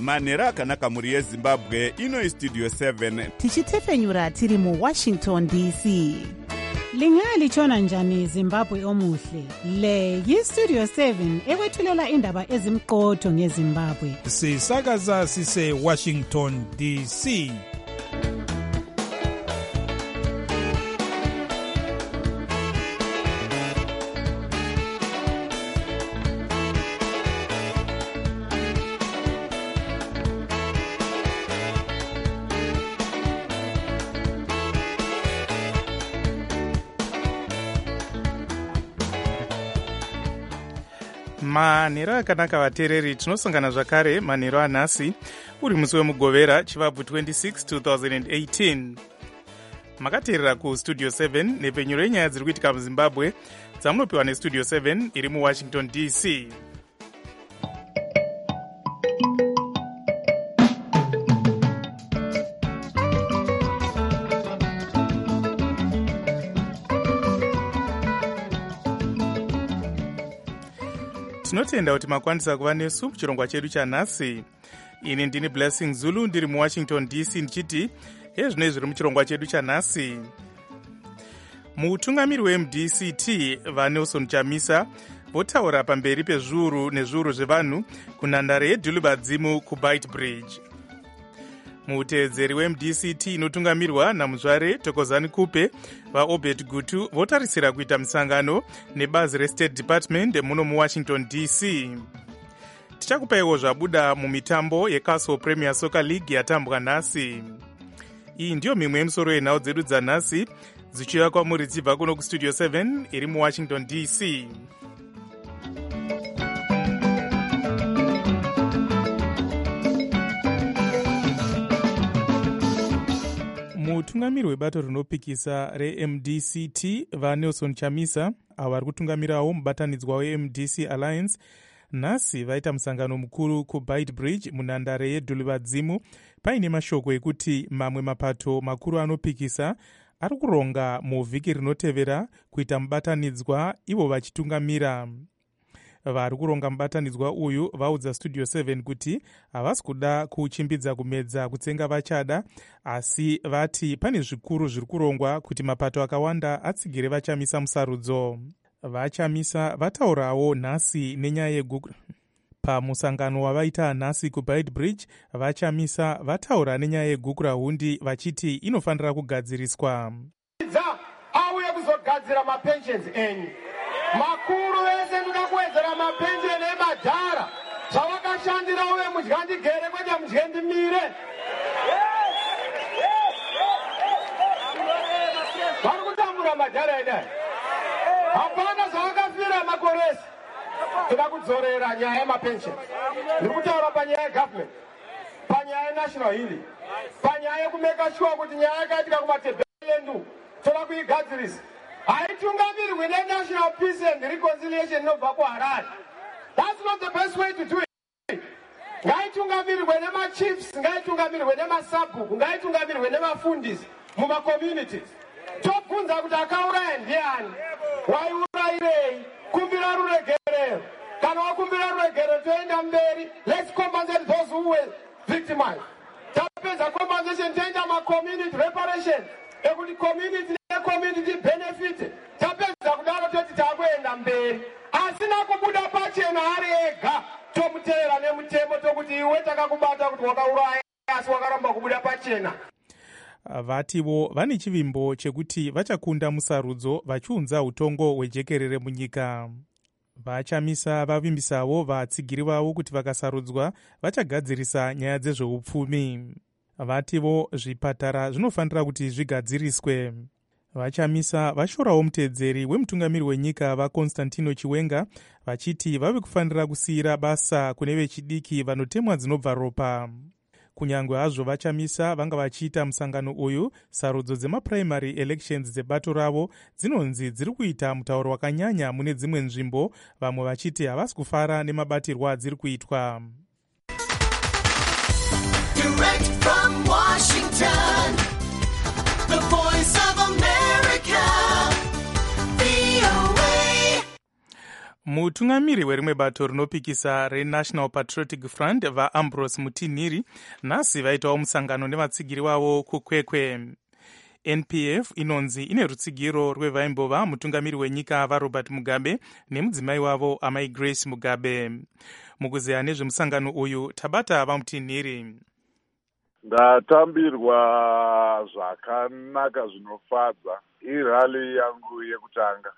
manhero akanaka mhuri yezimbabwe. Ino istudio 7 tichitefenyura tiri muwashington dc. Lingalitshona njani Zimbabwe omuhle? Le yistudio 7 ekwethulela indaba ezimqotho ngeZimbabwe. Sisakaza sise Washington DC. Manhero akanaka vateereri, tinosangana zvakare manhero anhasi uri musi wemugovera chivabvu 26 2018. Makateerera kustudio 7 nepfenyuro yenyaya dziri kuitika muzimbabwe dzamunopiwa nestudio 7 iri muwashington dc. Tinotenda kuti makwanisa kuva nesu muchirongwa chedu chanhasi. Ini ndini Blessing Zulu ndiri muwashington dc ndichiti ezvino zviri muchirongwa chedu chanhasi. Mutungamiri weMDCT vaNelson Chamisa votaura pamberi pezviuru nezviuru zvevanhu kunhandare yeDhulubadzimu kuBeitbridge. Muteedzeri weMDCT inotungamirwa namuzvare Thokozani Kupe vaObert Gutu votarisira kuita musangano nebazi reState Department muno muWashington DC. Tichakupaiwo zvabuda mumitambo yeCastle Premier Soccer League yatambwa nhasi. Iyi ndiyo mimwe yemisoro yenhau dzedu dzanhasi dzichiuya kwamuri dzibva kuno kustudio 7 iri muWashington DC. Mutungamiri webato rinopikisa reMDCT vaNelson Chamisa avo vari kutungamirawo mubatanidzwa weMDC Alliance nhasi vaita musangano mukuru kuBeitbridge munhandare yeDhulubadzimu paine mashoko ekuti mamwe mapato makuru anopikisa ari kuronga muvhiki rinotevera kuita mubatanidzwa ivo vachitungamira. Vari kuronga mubatanidzwa uyu vaudza studio 7 kuti havasi kuda kuchimbidza kumedza kutsenga vachada, asi vati pane zvikuru zviri kurongwa kuti mapato akawanda atsigire Vachamisa musarudzo. Vachamisa vataurawo nhasi nenyaya yeGoogle. Pamusangano wavaita nhasi kuBeitbridge, Vachamisa vataura nenyaya yeGugurahundi vachiti inofanira kugadziriswa. Auye kuzogadzira mapensions enyu. Makuru vese ndikakuwedzera mapensheni emadhara zvavakashandira uye mudyandigere kwete mudyandimire. Vari kutambura madhara edai. Hapana zvavakafira makoresi. Toda kudzorera nyaya yemapensheni. Ndiri kutaura panyaya yegovernment, panyaya yenational healing, panyaya yekumeka sure kuti nyaya yakaitika kumatebheri yendu toda kuigadzirisa. Haitungamirwe neNational Peace and Reconciliation inobva kuHarare. That's not the best way to do it. Ngaitungamirwe nemachiefs, ngaitungamirwe nemasabhuku, ngaitungamirwe nemafundisi mumacommunities. Tobvunza kuti akauraya ndiani, waiurayirei, kumbira ruregerero. Kana wakumbira ruregerero toenda mberi. Let's compensate those who were victimized. Tapedza compensation toenda macommunity reparation. Ekuti community benefit. Tapedza kudaro toti takuenda mberi. Asina kubuda pachena ari ega. Tomuteera nemutemo tokuti iwe takakubata kuti wakauraya asi wakaramba kubuda pachena. Vativo vane chivimbo chekuti vachakunda musarudzo vachiunza utongo hwejekerere munyika. Vachamisa vavimbisawo vatsigiri vavo kuti vakasarudzwa vachagadzirisa nyaya dzezveupfumi. Vativo zvipatara zvinofanira kuti zvigadziriswe. Vachamisa vashorawo muteedzeri wemutungamiri wenyika vaConstantino Chiwenga vachiti vave kufanira kusiyira basa kune vechidiki vanotemwa dzinobva ropa. Kunyangwe hazvo Vachamisa vanga vachiita musangano uyu, sarudzo dzemaprimary elections dzebato ravo dzinonzi dziri kuita mutauro wakanyanya mune dzimwe nzvimbo, vamwe vachiti havasi kufara nemabatirwa adziri kuitwa. Direct from Washington, the voice of America, VOA. mutungamiri werimwe bato rinopikisa renational patriotic front vaambrose mutinhiri nhasi vaitawo musangano nevatsigiri wavo kukwekwe. NPF inonzi ine rutsigiro rwevaimbova mutungamiri wenyika varobert mugabe nemudzimai wavo amai grace mugabe. mukuzeya nezvemusangano uyu tabata vamutinhiri. ndatambirwa zvakanaka zvinofadza irali yangu yekutanga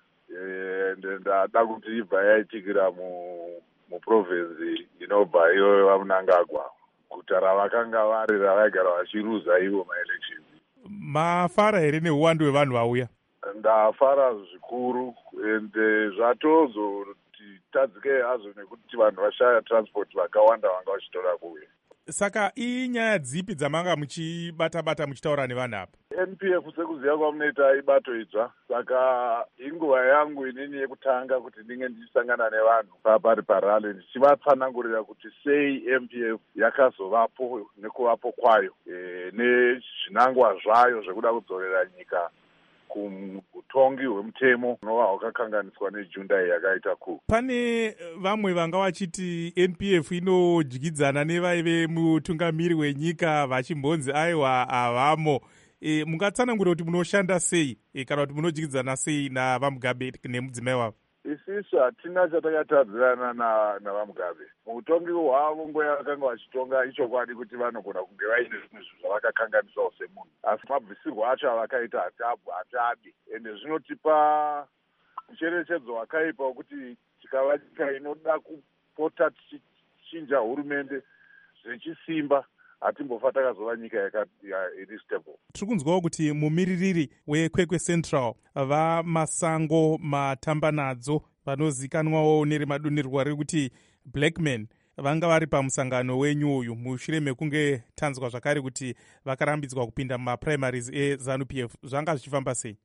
ndada kuti ibva yaitikira muprovinsi inobva iyoyo vamunangagwa guta ravakanga vari ravaigara vachiruza ivo maelection. mafara here neuwandu hwevanhu vauya? ndafara zvikuru ende zvatozoti tadzike hazvo nekuti vanhu vashaya transport vakawanda vanga vachitora kuuya. Saka inyaya dzipi dzamanga muchibata-bata muchitaura nevanhu apa? NPF sekuziva kwamunoita ibato idzva, saka inguva yangu inini yekutanga kuti ndinge ndichisangana nevanhu papari parale ndichivatsanangurira kuti sei MPF yakazovapo nekuvapo kwayo nezvinangwa zvayo zvekuda kudzorera nyika kutongi hwemutemo unova hwakakanganiswa nejundai yakaita ku. Pane vamwe vanga vachiti NPF inodyidzana nevaive mutungamiri wenyika vachimbonzi aiwa havamo. Mungatsanangura kuti munoshanda sei kana kuti munodyidzana sei navamugabe nemudzimai wavo? Isisu hatina chatakatadzirana navamugabe. Mutongi hwavo nguva yakanga vachitonga ichokwadi kuti vanogona kunge vaine zvimwe zvinhu zvavakakanganisawo semunhu, asi mabvisirwo acho avakaita hatadi, ende zvinotipa mucherechedzo wakaipa wekuti tikava nyika inoda kupota tichichinja hurumende zvechisimba hatimbofa takazova nyika iri stable. Tiri kunzwawo kuti mumiririri wekwekwe central vamasango matambanadzo vanozikanwawo neremadonherwa rekuti blackman vanga vari pamusangano wenyu uyu mushure mekunge tanzwa zvakare kuti vakarambidzwa kupinda mumaprimaries eZANU-PF. zvanga zvichifamba sei?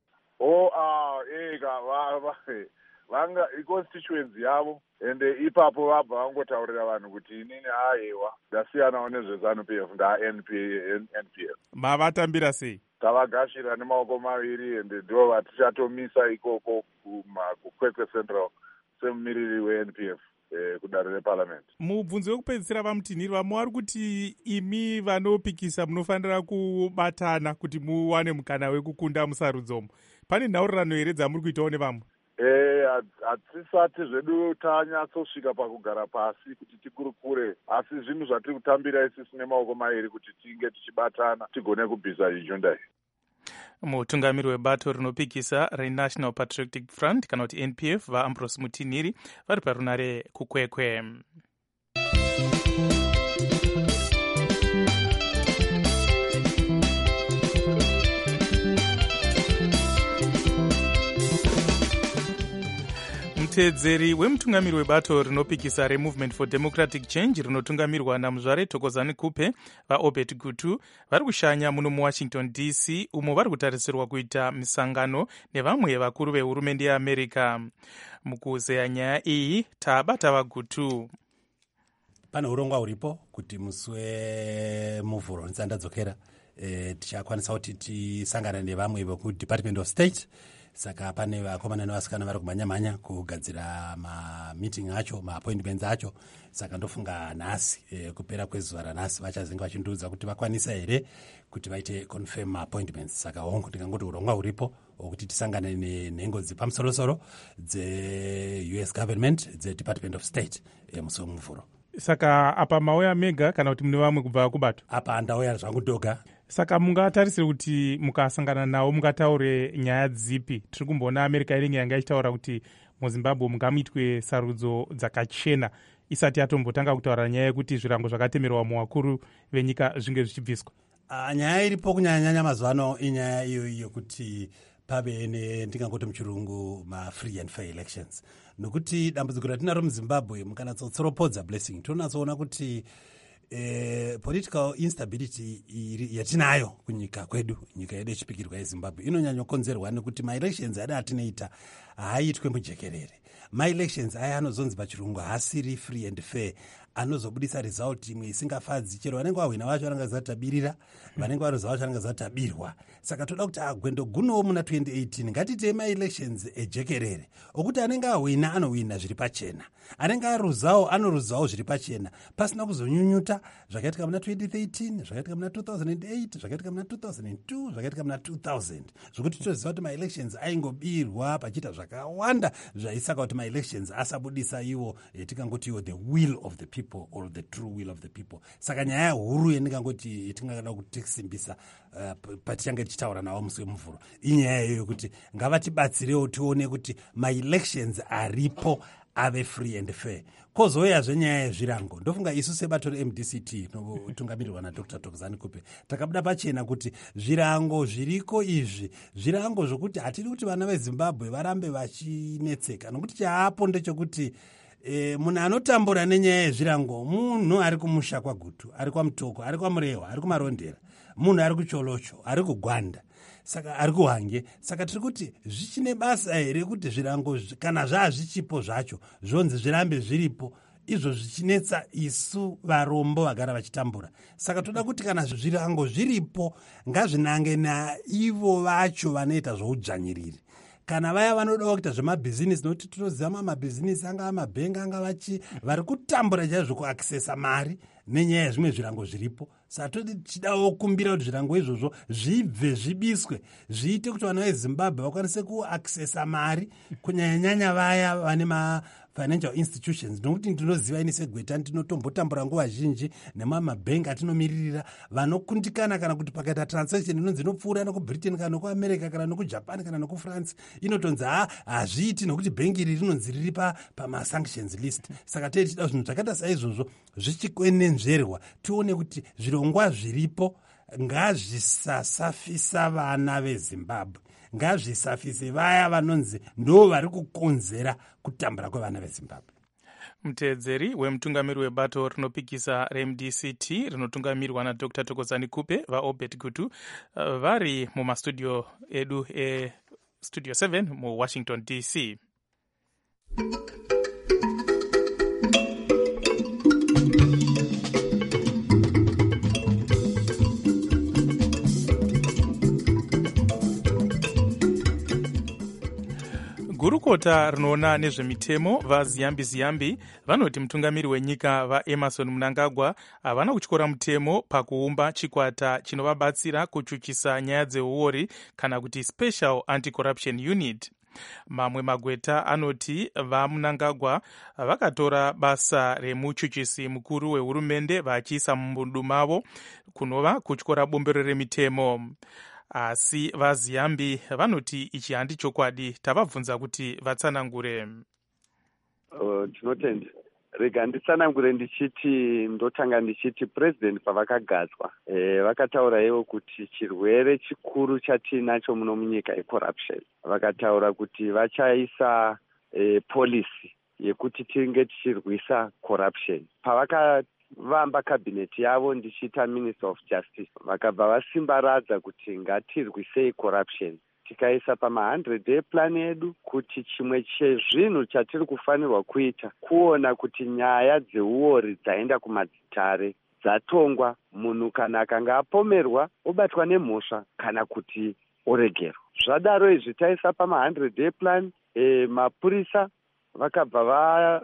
vanga iconstituency yavo ende ipapo vabva vangotaurira vanhu kuti inini aiwa ndasiyanawo nezveZANU-PF nda-NPF. Mavatambira sei? Tavagashira nemaoko maviri ende ndo vatichatomisa ikoko kukwekwe central semumiriri weNPF kudare reparliament. Mubvunzo wekupedzisira vamutinhiri vari kuti imi vanopikisa munofanira kubatana kuti muwane mukana wekukunda musarudzomo. Pane nhaurirano here dzamuri kuitawo nevamwe? Hatisati zvedu tanyatsosvika pakugara pasi kuti tikurukure, asi zvinhu zvatiri kutambira isisi nemaoko mairi kuti tinge tichibatana tigone kubvisa ijundai. Mutungamiri webato rinopikisa reNational Patriotic Front kana kuti NPF vaambrose mutinhiri vari parunare kukwekwe. Mutedzeri wemutungamiri webato rinopikisa reMovement for Democratic Change rinotungamirwa namuzvare Thokozani Kupe vaObert Gutu vari kushanya muno muWashington DC umo vari kutarisirwa kuita misangano nevamwe vakuru vehurumende yeAmerica. Mukuzeya nyaya iyi tabata vaGutu. Pane urongwa huripo kuti musi wemuvhuro ndadzokera tichakwanisa kuti tisangane nevamwe vekuDepartment of State. Saka pane vakomana nevasikana vari kumhanya-mhanya kugadzira mameeting acho, maappointments acho. Saka ndofunga nhasi kupera kwezuva ranhasi vachazinga vachindiudza kuti vakwanisa here kuti vaite confirm appointments. Saka hongu ndingangoti urongwa huripo hwekuti tisangane nenhengo dzepamusorosoro dze-US government dze-Department of State musi wemuvhuro. Saka apa mauya mega kana kuti mune vamwe kubva kubato? Apa ndauya zvangu ndoga. Saka mungatarisire kuti mukasangana nawo mungataure nyaya dzipi? Tiri kumboona America iringe yanga ichitaura kuti muZimbabwe mungamuitwe sarudzo dzakachena isati yatombotanga kutaura nyaya yekuti zvirango zvakatemerwa muvakuru venyika zvinge zvichibviswa. Nyaya iripo kunyanya-nyanya mazuva ano inyaya iyo yekuti pave ndingangoti muchirungu ma-free and fair elections. Nokuti dambudziko ratinaro muZimbabwe mukanatsotsiropodza blessing tonatsoona kuti political instability yatinayo kunyika kwedu, nyika yedu yechipikirwa yeZimbabwe inonyanyokonzerwa nekuti maelections ada atinoita haaitwe mujekerere. maelections aya anozonzi pachirungu haasiri free and fair, anozobudisa result imwe isingafadzi. Chero vanenge vahwina vacho vanenge vazatabirira, vanenge varoza vacho vanenge vazatabirwa. Saka toda kuti agwendogunowo muna 2018 ngatitei maelections ejekerere okuti anenge ahwina anohwina zviri pachena, anenge aruzawo anoruzawo zviri pachena, pasina kuzonyunyuta zvakaitika muna 2013, zvakaitika muna 2008, zvakaitika muna 2002, zvakaitika muna 2000, zvokuti toziva kuti maelections aingobirwa pachiita zvakawanda zvaisaka kuti maelections asabudisa iwo yatingangoti iwo the will of the people or the true will of the people. Saka nyaya huru yandingangoti yatingada kutisimbisa patichange tichitaura navo musi wemuvhuro inyaya iyoyo kuti ngavatibatsirewo tione kuti maelections aripo ave free and fair. Kozouyazve nyaya yezvirango, ndofunga isu sebato reMDCT inotungamirirwa naDr. Thokozani Kupe takabuda pachena kuti zvirango zviriko izvi zvirango zvokuti hatidi kuti vana veZimbabwe varambe vachinetseka, nokuti chaapo ndechekuti munhu anotambura nenyaya yezvirango munhu ari kumusha kwaGutu, ari kwaMutoko, ari kwaMurehwa, ari kuMarondera, munhu ari kuCholocho, ari kuGwanda, saka ari kuHwange. Saka tiri kuti zvichine basa here kuti zvirango kana zvaazvichipo zvacho zvonzi zvirambe zviripo, izvo zvichinetsa isu varombo vagara vachitambura. Saka toda kuti kana zvirango zviripo ngazvinange naivo vacho vanoita zvoudzvanyiriri, kana vaya vanodawo kuita zvemabhizinisi, nokuti tinoziva mabhizinisi anga mabhengi anga vari kutambura chaizvo kuaksesa mari nenyaya yezvimwe zvirango zviripo. Saka tochidawo kumbira kuti zvirango izvozvo zvibve zvibiswe, zviite kuti vana veZimbabwe vakwanise kuaksesa mari, kunyanyanyanya vaya vane financial institutions, nokuti ndinoziva ini seGweta ndinotombotambura nguva zhinji nemamabhengi atinomiririra vanokundikana kana kuti pakaita transaction inonzi inopfuura nokuBritain kana nokuAmerica kana nokuJapan kana nokuFrance inotonzi hazviiti nokuti bhengi iri rinonzi riri pamasanctions list. Saka tichida zvinhu zvakaita saizvozvo zvichikwenenzverwa, tione kuti zvirongwa zviripo ngazvisasafisa vana veZimbabwe, ngazvisafise vaya vanonzi ndo vari kukonzera kutambura kwevana veZimbabwe. Mutedzeri wemutungamiri webato rinopikisa reMDCT rinotungamirwa naDr. Thokozani Kupe vaObert Gutu vari mumastudio edu Studio 7 muWashington DC. Gurukota rinoona nezvemitemo vaZiyambi vanoti mutungamiri wenyika vaEmerson Mnangagwa havana kutyora mutemo pakuumba chikwata chinovabatsira kuchuchisa nyaya dzeuori kana kuti Special Anti-Corruption Unit. Mamwe magweta anoti vaMnangagwa vakatora basa remuchuchisi mukuru wehurumende vachiisa mumbundu mavo kunova kutyora bombero remitemo. Asi vaZiyambi vanoti ichi handi chokwadi. Tavabvunza kuti vatsanangure. Tinotenda rega nditsanangure ndichiti ndotanga ndichiti president pavakagadzwa vakataura ivo kuti chirwere chikuru chatinacho muno munyika ecorruption. Vakataura kuti vachaisa policy yekuti tinge tichirwisa corruption. Pavakavamba kabineti yavo ndichita Minister of Justice vakabva vasimbaradza kuti ngatirwisei corruption, tikaisa pama100 day plan yedu kuti chimwe chezvinhu chatiri kufanirwa kuita kuona kuti nyaya dzeuori dzaenda kumadzitare dzatongwa, munhu kana akanga apomerwa obatwa nemhosva kana kuti oregerwa. Zvadaro izvi taisa pama100 day plan. Mapurisa vakabva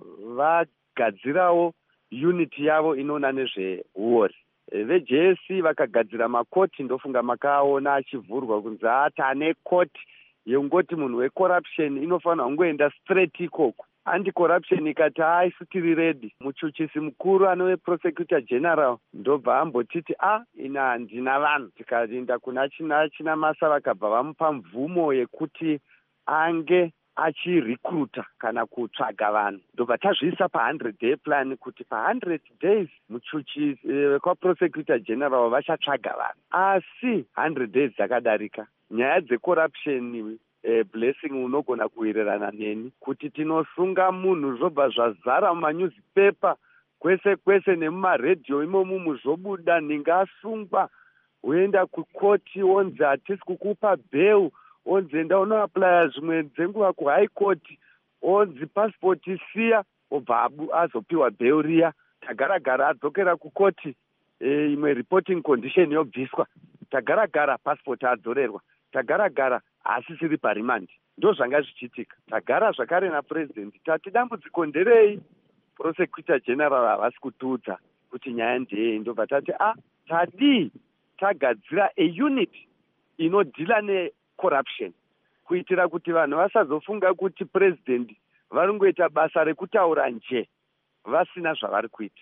vagadzirawo uniti yavo inoona nezveuori. VeJSC vakagadzira makoti, ndofunga makaona achivhurwa kunzi ane koti yongoti munhu wecorruption inofanira kungoenda straight ikoko. Anti-corruption ikati isitiri ready, muchuchisi mukuru anove prosecutor general ndobva ambotiti ina handina vanhu. Tikaenda kuna china masa vakabva vamupa mvumo yekuti ange achirecruita kana kutsvaga vanhu. Ndobva tazviisa pa100 day plan kuti pa100 days muchuchisi kwaprosecutor general vachatsvaga vanhu. Asi 100 days dzakadarika, nyaya dzecorruption blessing unogona kuwirirana neni kuti tinosunga munhu zvobva zvazara mumanewspaper kwese nemumaredhiyo imomo zvobuda ningasungwa woenda kukoti wonzi hatisi kukupa bail, onzi enda unoaplya zvimwe dzenguva kuhigh court onzi pasipoti siya, obva azopiwa bheu riya. Tagara adzokera kukoti, imwe reporting condition yobviswa. Tagara pasipoti adzorerwa. Tagara asisiri parimandi. Ndo zvanga zvichiitika. Tagara zvakare napresident tati dambudziko nderei, prosecutor general havasi kutiudza kuti nyaya ndeyei. Ndobva tati tadii tagadzira aunit inodhila necorruption, kuitira kuti vanhu vasazofunga kuti president vari kungoita basa rekutaura nje vasina zvavari kuita.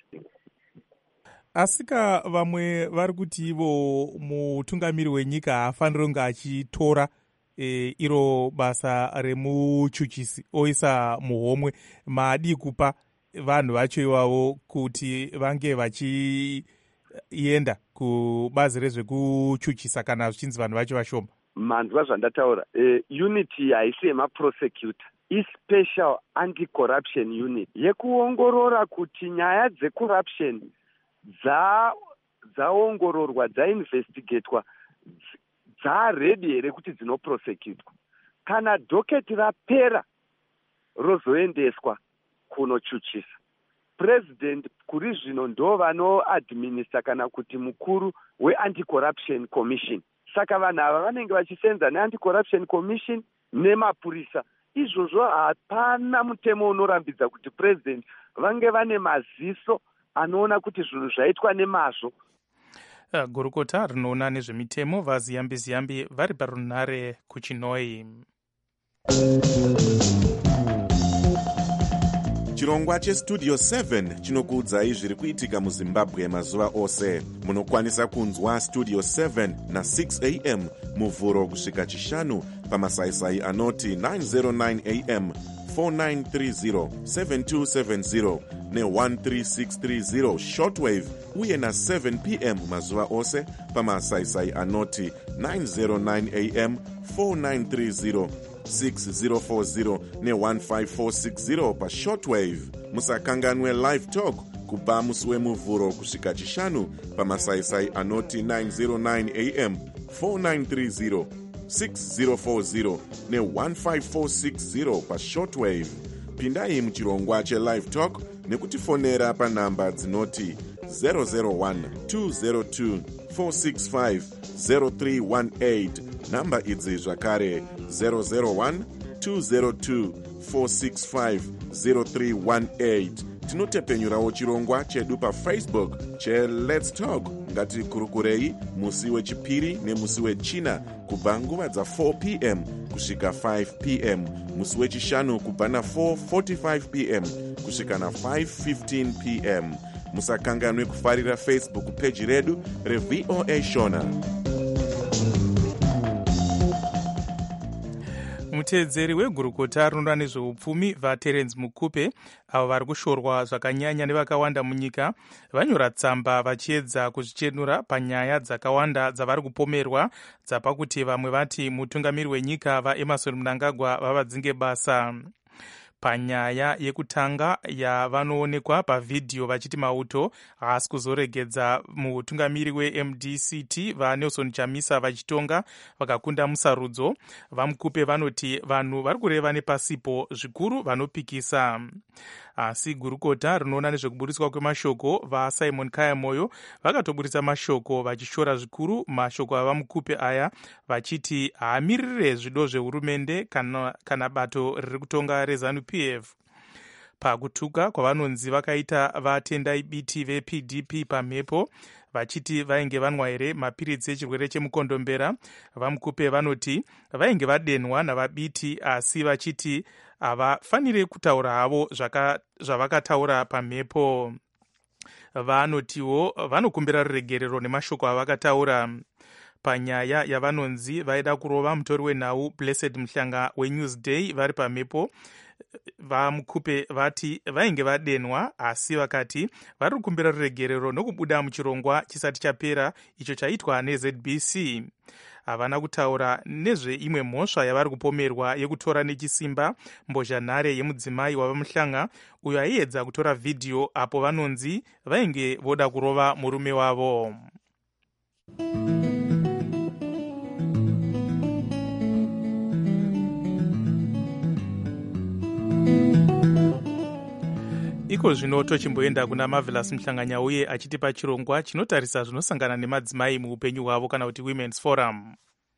Asika vamwe vari kuti ivo mutungamiri wenyika haafaniri kunge achitora iro basa remuchuchisi oisa muhomwe. Maadi kupa vanhu vacho ivavo kuti vange vachienda kubazi rezvekuchuchisa kana zvichinzi vanhu vacho vashoma. Manzwa zvandataura, unity haisi yemaprosecutor, ispecial anti-corruption unit yekuongorora kuti nyaya dzecorruption dzaongororwa, dzainvestigatwa, dzaredi here kuti dzinoprosecutwa. Kana dhoketi rapera rozoendeswa kunochuchisa. President kuri zvino ndo vanoadminista kana kuti mukuru weanti-corruption commission. Saka vanhu ava vanenge vachisenza neanti-corruption commission nemapurisa. Izvozvo hapana mutemo unorambidza kuti president vange vane maziso anoona kuti zvinhu zvaitwa nemazvo. Gurukota rinoona nezvemitemo vaziyambi vari parunhare kuChinoi. Chirongwa chestudio 7 chinokuudzai zviri kuitika muZimbabwe mazuva ose. Munokwanisa kunzwa studio 7 na 6 am muvhuro kusvika chishanu pamasaisai anoti 909 am 4930 7270 ne13630 shortwave uye na 7 pm mazuva ose pamasaisai anoti 909 am 4930 6040 ne15460 pashortwave. Musakanganwe live talk kubva musi wemuvhuro kusvika chishanu pamasaisai anoti 909 am 4930 6040 ne15460 pashortwave. Pindai muchirongwa chelive talk nekutifonera panhamba dzinoti 001 202 465 0318. Namba idzi zvakare 001 202 465 0318. Tinotepenyurawo chirongwa chedu paFacebook cheLet's Talk. Ngatikurukurei musi wechipiri nemusi wechina kubva nguva dza4 pm kusvika 5 pm, musi wechishanu kubva na4:45 pm kusvika na5:15 pm. Musakanganwe kufarira Facebook page redu reVOA Shona. Muteedzeri wegurukota rinoona nezveupfumi vaTerence Mukupe, avo vari kushorwa zvakanyanya nevakawanda munyika, vanyora tsamba vachiedza kuzvichenura panyaya dzakawanda dzavari kupomerwa, dzapakuti vamwe vati mutungamiri wenyika vaEmmerson Mnangagwa vavadzinge basa. Panyaya yekutanga yavanoonekwa pavhidhiyo vachiti mauto haasi kuzoregedza mutungamiri weMDCT vaNelson Chamisa vachitonga vakakunda musarudzo, vaMukupe vanoti vanhu vari kureva nepasipo zvikuru vanopikisa. Asi gurukota rinoona nezvekuburiswa kwemashoko vaSimon Kayamoyo vakatoburitsa mashoko vachishora zvikuru mashoko avaMukupe aya, vachiti haamirire zvido zvehurumende kana bato riri kutonga reZANU-PF. Pakutuka kwavanonzi vakaita vatendai biti vePDP pamhepo vachiti vainge vanwa here mapiritsi echirwere chemukondombera, vaMukupe vanoti vainge vadenwa navabiti, asi vachiti havafaniri kutaura havo zvavakataura pamhepo. Vanotiwo vanokumbira ruregerero nemashoko avakataura. Panyaya yavanonzi vaida kurova mutori wenhau Blessed Mhlanga weNewsday vari pamhepo, vaMukupe vati vainge vadenwa, asi vakati vari kukumbira ruregerero nokubuda muchirongwa chisati chapera icho chaitwa neZBC. Havana kutaura nezveimwe mhosva yavari kupomerwa yekutora nechisimba mbozhanhare yemudzimai wavaMhlanga uyo aiedza kutora vhidhiyo apo vanonzi vainge voda kurova murume wavo. iko zvino tochimboenda kuna Marvelous Mhlanganyauye achitipa chirongwa chinotarisa zvinosangana nemadzimai muupenyu hwavo kana kuti Women's Forum.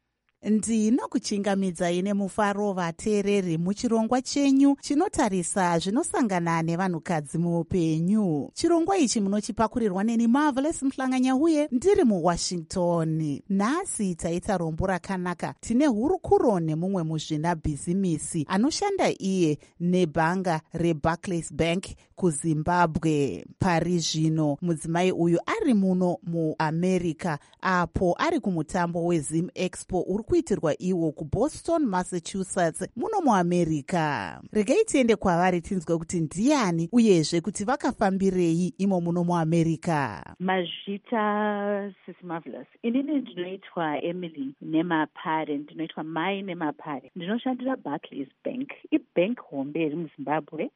Ndinokuchingamidzai nemufaro vateereri muchirongwa chenyu chinotarisa zvinosangana nevanhukadzi muupenyu. Chirongwa ichi munochipakurirwa neni Marvelous Mhlanganyauye ndiri muWashington. Nhasi taita rombo rakanaka. Tine hurukuro nemumwe muzvinabhizimisi anoshanda iye nebhanga reBarclays Bank kuZimbabwe. Pari zvino mudzimai uyu ari muno muAmerica apo ari kumutambo weZim Expo uri kuitirwa iwo kuBoston, Massachusetts muno muAmerica. Regai tiende kwavari tinzwe kuti ndiani uyezve kuti vakafambirei imo muno muAmerica. Mazvita Sisi Marvelous. Inini ndinoitwa Emily Nemapare, ndinoitwa Mai Nemapare. Ndinoshandira Barclays Bank. Ibank hombe iri muZimbabwe.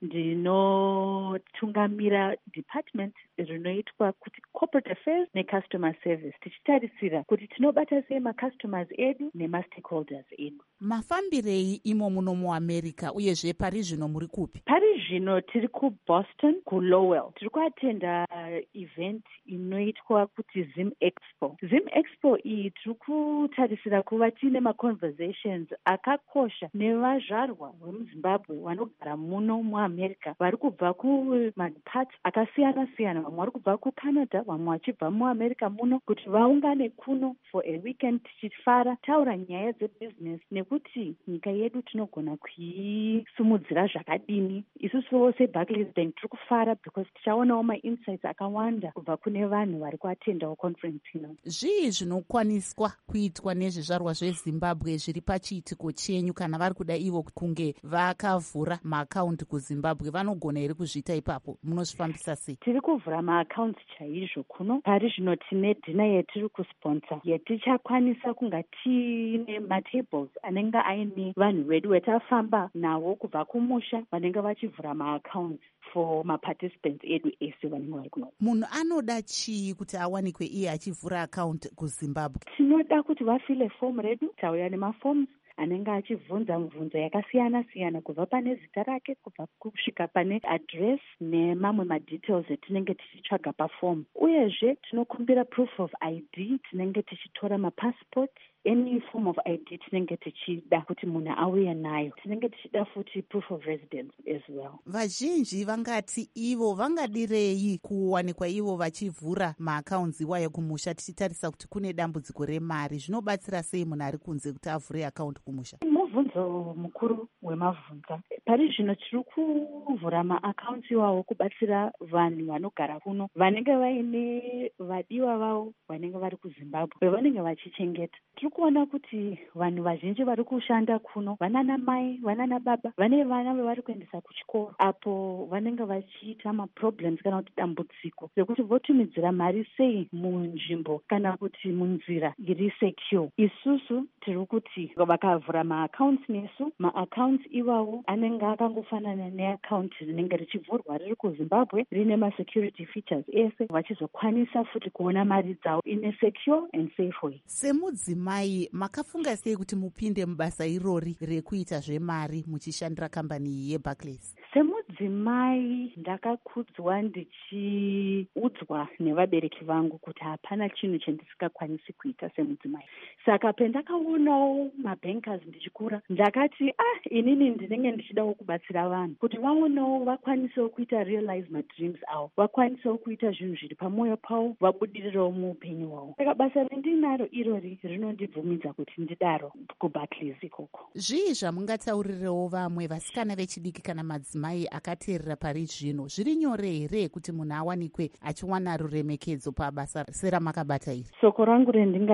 Ndinotungamira department rinoitwa kuti Corporate Affairs neCustomer Service. Tichitarisira kuti tinobata sei macustomers edu nemastakeholders edu. Mafambirei imo muno muAmerica uyezve pari zvino muri kupi? Pari zvino tiri kuBoston, kuLowell. Tiri kuatenda event inoitwa kuti Zim Expo. Zim Expo iyi tiri kutarisira kuva tiine maconversations akakosha nevazvarwa vemuZimbabwe vanogara muno muAmerica vari kubva kumaparts akasiyana-siyana. Vamwe vari kubva kuCanada, vamwe vachibva muAmerica muno kuti vaungane kuno for a weekend tichifara taura nyaya dzebusiness nekuti nyika yedu tinogona kuisimudzira zvakadini. Isusuwo seBarclays Bank tiri kufara because tichaonawo mainsights akawanda kubva kune vanhu vari kuatendawo conference ino. Zvii zvinokwaniswa kuitwa nezvizvarwa zveZimbabwe zviri pachiitiko chenyu kana vari kuda ivo kunge vakavhura maakaunti kuZimbabwe vanogona here kuzviita ipapo? Munozvifambisa sei? Tiri kuvhura maakaunti chaizvo kuno. Pari zvino tine dhina yetiri kusponsor yetichakwanisa kunga tiine matables anenge aine vanhu vedu vetafamba navo kubva kumusha vanenge vachivhura maakaunti for maparticipants edu ese vanenge vari kuno. Munhu anoda chii kuti awanikwe iye achivhura akaunti kuZimbabwe? Tinoda kuti vafile fomu redu. Tauya nemaforms anenge achibvunza mibvunzo yakasiyana-siyana kubva pane zita rake kubva kusvika pane address nemamwe madetails etinenge tichitsvaga pafomu. Uyezve tinokumbira proof of ID, tinenge tichitora mapassport, any form of ID tinenge tichida kuti munhu auye nayo. Tinenge tichida futi proof of residence as well. Vazhinji vangati ivo vangadirei kuwanikwa ivo vachivhura maakaunti iwayo kumusha tichitarisa kuti kune dambudziko remari. Zvinobatsira sei munhu ari kunze kuti avhure akaunti kumusha? Mubvunzo mukuru wemabvunza. Pari zvino tiri kuvhura maakaunti iwawo kubatsira vanhu vanogara kuno vanenge vaine vadiwa vavo vanenge vari kuZimbabwe vanenge vachichengeta. Tiri kuona kuti vanhu vazhinji vari kushanda kuno vanana mai, vanana baba, vane vana vavari kuendesa kuchikoro apo vanenge vachiita maproblems kana kuti dambudziko rekuti votumidzira mari sei munzvimbo kana kuti munzira iri secure. Isusu tiri kuti vakavhura maakaunti nesu, maakaunti iwawo anenge akangofanana neakaunti rinenge richivhurwa riri kuZimbabwe rine masecurity features ese vachizokwanisa futi kuona mari dzavo in a secure and safe way. Semudzimai makafunga sei kuti mupinde mubasa irori rekuita zvemari muchishandira kambani yeBarclays? Semudzimai ndakakudzwa ndichiudzwa nevabereki vangu kuti hapana chinhu chandisingakwanisi kuita semudzimai. Saka pendakaonawo mabankers ndichikura ndakati inini ndinenge ndichidawo kubatsira vanhu kuti vaonewo vakwanisewo kuita realize madreams avo, vakwanisewo kuita zvinhu zviri pamwoyo pavo, vabudirirewo muupenyu hwavo. Saka basa rendinaro irori rinondibvumidza kuti ndidaro kuBarclays ikoko. Zvii zvamungatsaurirewo vamwe vasikana vechidiki kana madzimai akateerera pari zvino? Zviri nyore here kuti munhu awanikwe achiwana ruremekedzo pabasa seramakabata iri? Soko rangu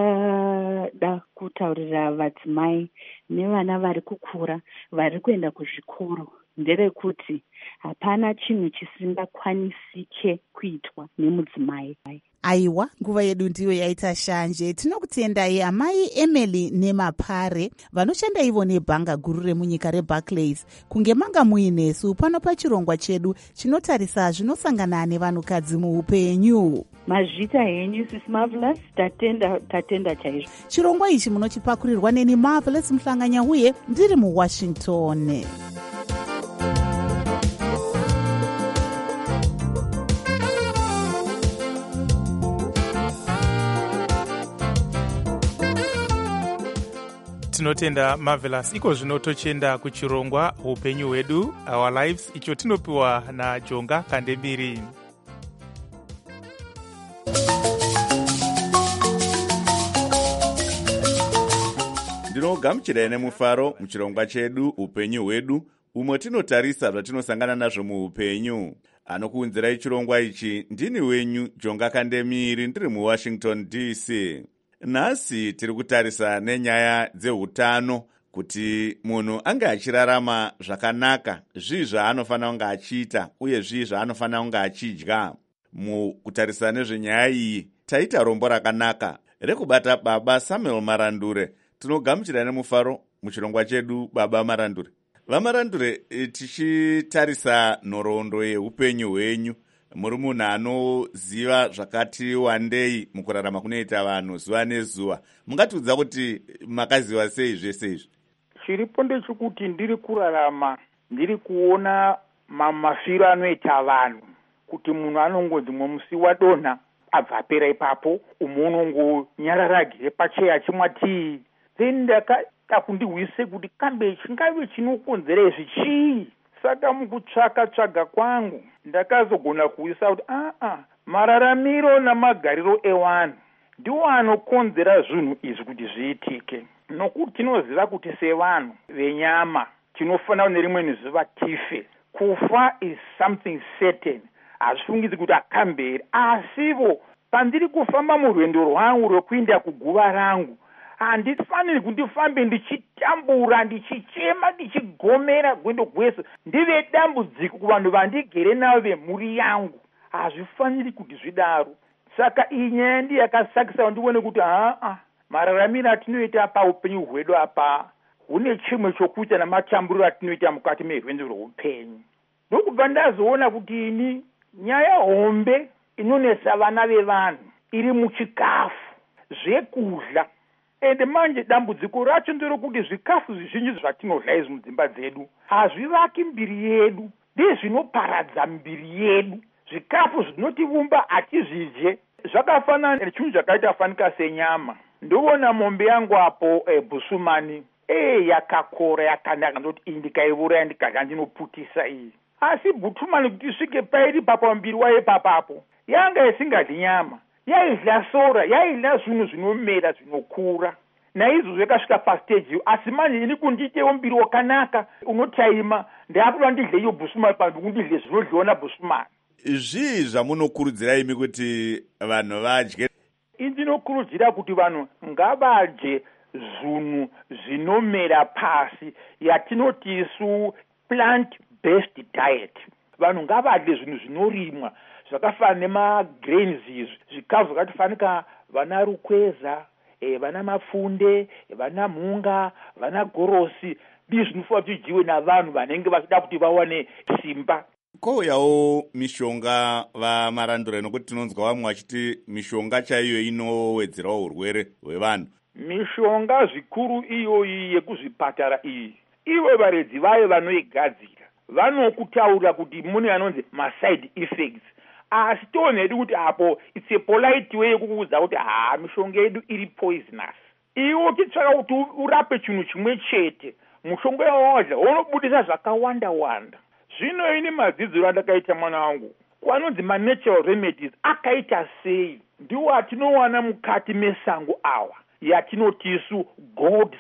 rendingada kutaurira vadzimai nevana vari kukura vari kuenda kuzvikoro nderekuti hapana chinhu chisingakwanisike kuitwa nemudzimai. Aiwa, nguva yedu ndiyo yaita shanje. Tinokutendai amai Emily Nemapare vanoshanda ivo nebhanga guru remunyika reBarclays kunge manga muinesu pano pachirongwa chedu chinotarisa zvinosangana nevanhukadzi muupenyu. Mazvita henyu Sisi Marvelous, tatenda chaizvo. Chirongwa ichi munochipakurirwa neni Marvelous Mhlanganyauye ndiri muWashington. tinotenda Marvelous. Iko zvino tochenda kuchirongwa upenyu hwedu, Our Lives, icho tinopiwa naJonga Kandembiri. Ndinogamuchirai nemufaro muchirongwa chedu upenyu hwedu, umwe tinotarisa zvatinosangana nazvo muupenyu. Anokuunzirai chirongwa ichi ndini wenyu Jonga Kandemiri, ndiri muWashington DC. Nhasi tiri kutarisa nenyaya dzeutano, kuti munhu ange achirarama zvakanaka, zvii zvaanofanira kunge achiita uye zvii zvaanofanira kunge achidya. Mukutarisa nezvenyaya iyi taita rombo rakanaka rekubata Baba Samuel Marandure. Tinogamuchira nemufaro muchirongwa chedu Baba Marandure. VaMarandure, tichitarisa nhoroondo yeupenyu hwenyu, muri munhu anoziva zvakati wandei mukurarama kunoita vanhu zuva nezuva. Mungatiudza kuti makaziva sei zvese izvi? Chiripo ndechekuti ndiri kurarama ndiri kuona mafiro anoita vanhu, kuti munhu anongonzi musi wadonha abva apera ipapo, umwe unongonyararagire pacheya chimwa tii. Then ndakada kundihwise kuti kambe chingave chinokonzera izvi chii. Saka mukutsvaka kwangu ndakazogona kuisa kuti mararamiro namagariro evanhu ndiwo anokonzera zvinhu izvi kuti zviitike. Nokuti tinoziva kuti sevanhu venyama tinofanira nerimwe nezuva tife. Kufa is something certain. Hazvifungidzi kuti akamberi. Asivo pandiri kufamba murwendo rwangu rwekuenda kuguva rangu, handifaniri kuti ndifambe ndichitambura, ndichichema, ndichigomera gwendo gwese ndive dambudziko kuvanhu vandigere navo vemhuri yangu. Hazvifaniri kuti zvidaro. Saka iyi nyaya ndiyo yakasakisa ndione kuti mararamiro atinoita paupenyu hwedu apa hune chimwe chokuita namatamburiro atinoita mukati merwendo rweupenyu. Ndokubva ndazoona kuti ini nyaya hombe inonesa vana vevanhu iri muchikafu, zvekudya. Ende manje dambudziko racho nderokuti zvikafu zvizhinji zvatinodya izvi mudzimba dzedu hazvivaki mbiri yedu, ndezvinoparadza mbiri yedu. Zvikafu zvinotivumba hatizvidye. Zvakafanana nechinhu chakaita fanika senyama. Ndoona mombe yangu apo Busumani yakakora yakanaka, ndoti iyi ndikaiuraya ndikadya ndinoputisa iyi. Asi Butumani kuti isvike pairi papambiri wayo papapo yanga isingadyi nyama, yaidya sora, yaidya zvinhu zvinomera zvinokura. Naizvozvo yakasvika pastage, asi manje ini kundiitewo mbiri wakanaka unotaima, ndakuda ndidye iyo Busumani pandu kundidye zvinodyiwa naBusumani. Zvii zvamunokurudzira imi kuti vanhu vadye? Indinokurudzira kuti vanhu ngavadye zvinhu zvinomera pasi, yatinoti isu plant based diet. Vanhu ngavadye zvinhu zvinorimwa zvakafanana nemagrains, izvi zvikafu zvakatifanika vana rukweza, vana mapfunde, vana mhunga, vana gorosi, ndizvo zvinofanira kuti zvidyiwe navanhu vanenge vachida kuti vawane simba. Kouyawo mishonga vaMarandure, nokuti tinonzwa vamwe vachiti mishonga chaiyo inowedzerawo urwere hwevanhu. Mishonga zvikuru iyoyi yekuzvipatara iyi, ivo varedzi vayo vanoigadzira vanokutaura kuti mune anonzi maside effects. Asi tonhedi kuti apo it's a polite way yekukuudza kuti mishonga yedu iri poisonous. Iwo uchitsvaka kuti urape chinhu chimwe chete, mushonga yawadya unobudisa zvakawanda wanda. Zvino ini madzidziro andakaita mwana wangu kwanonzi natural remedies akaita sei, ndiwo atinowana mukati mesango awa yatinoti isu God's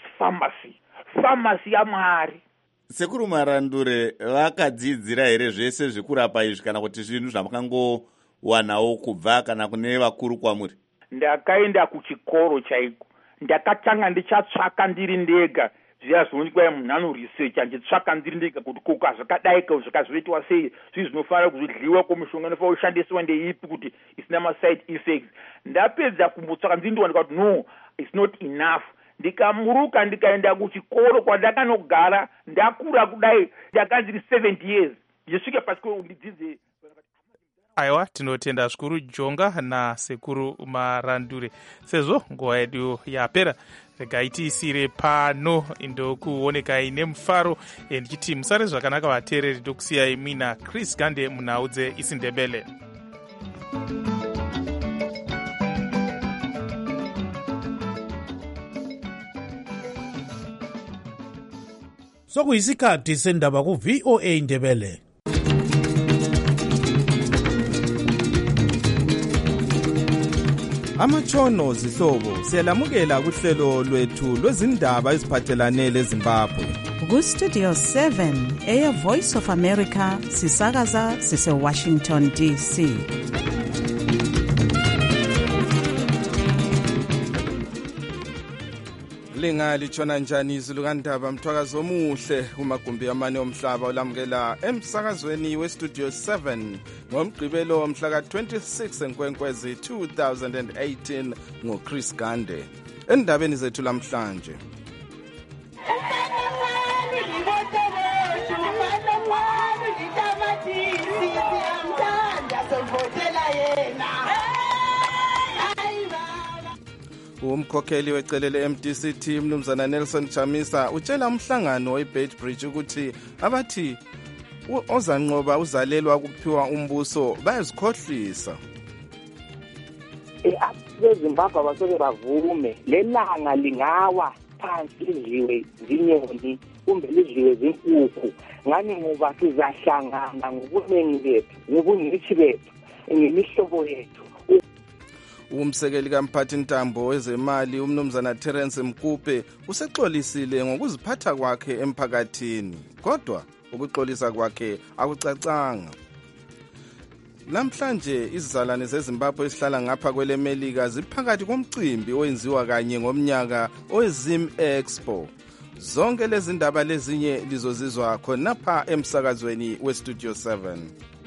pharmacy yaMwari. Sekuru Marandure, vakadzidzira here zvese zvekurapa izvi kana kuti zvinhu zvamukangowanawo kubva kana kune vakuru kwamuri? Ndakaenda kuchikoro chaiko, ndakatanga ndichatsvaka ndiri ndega zviya zvinoitwa munhu anoresearch, nditsvaka ndiri ndega kuti kuka zvakadaika zvakazoitwa sei, zvii zvinofanira kuzvidliwa kwemishonga inofanira kushandiswa ndeipi kuti isina maside effects. Ndapedza kumbotsvaka ndiri ndowanika kuti no, it's not enough. Ndikamuruka ndikaenda kuchikoro kwandakanogara, ndakura kudai, ndakanziri 70 years ndisvike pasikoro ndidzidze. Aiwa, tinotenda zvikuru Jonga nasekuru Marandure. Sezvo nguva yedu yapera, regai tiisire pano ndokuonekai nemufaro ndichiti musare zvakanaka vateereri, ndokusiyai mina Chris Gande munhau dzeIsiNdebele. sokuyisikhathi sendaba ku-VOA Indebele. Amatshono zihlobo siyalamukela kuhlelo lwethu lwezindaba eziphathelane leZimbabwe. Ku-Studio 7 Air Voice of America sisakaza sise-Washington DC. Lingalitshona njani izulu kandaba mthwakazi omuhle kumagumbi amane omhlaba olamukela emsakazweni we-Studio 7 ngomgqibelo mhla ka-26 Nkwenkwezi 2018 ngoChris Gande. Endabeni zethu lamhlanje, umkhokheli wecelele MDCT Mnumzana Nelson Chamisa utshela umhlangano weBeitbridge ukuthi abathi ozanqoba uzalelwa kuphiwa umbuso bayazikhohlisa. EZimbabwe basoke bavume lelanga lingawa phansi lidliwe zinyoni kumbe lidliwe zinkukhu ngani ngoba sizahlangana ngobuningi bethu ngobungcitshi bethu ngemihlobo yethu. Umsekeli kamphathi ntambo wezemali uMnumzana Terence Mkupe usexolisile ngokuziphatha kwakhe emphakathini, kodwa ukuxolisa kwakhe akucacanga. Namhlanje izizalwane zeZimbabwe esihlala ngapha kwelemelika ziphakathi komcimbi owenziwa kanye ngomnyaka oweZim Expo. Zonke lezi ndaba lezinye lizozizwa khonapha emsakazweni weStudio 7.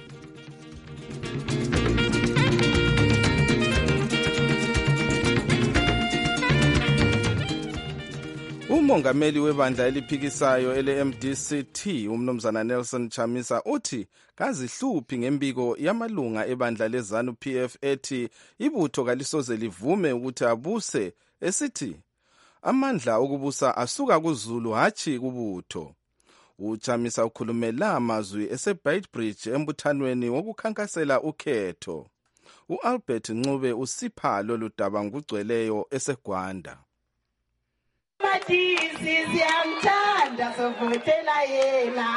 Umongameli webandla eliphikisayo ele-MDCT uMnumzana Nelson Chamisa uthi kazihluphi ngembiko yamalunga ebandla leZANU-PF ethi ibutho kalisoze livume ukuthi abuse, esithi amandla okubusa asuka kuZulu hatshi kubutho. UChamisa ukhulumela amazwi eseBeitbridge embuthanweni wokukhankasela ukhetho. U-Albert Ncube usipha lolu daba ngokugcweleyo eseGwanda. Siyamthanda sovotela yena.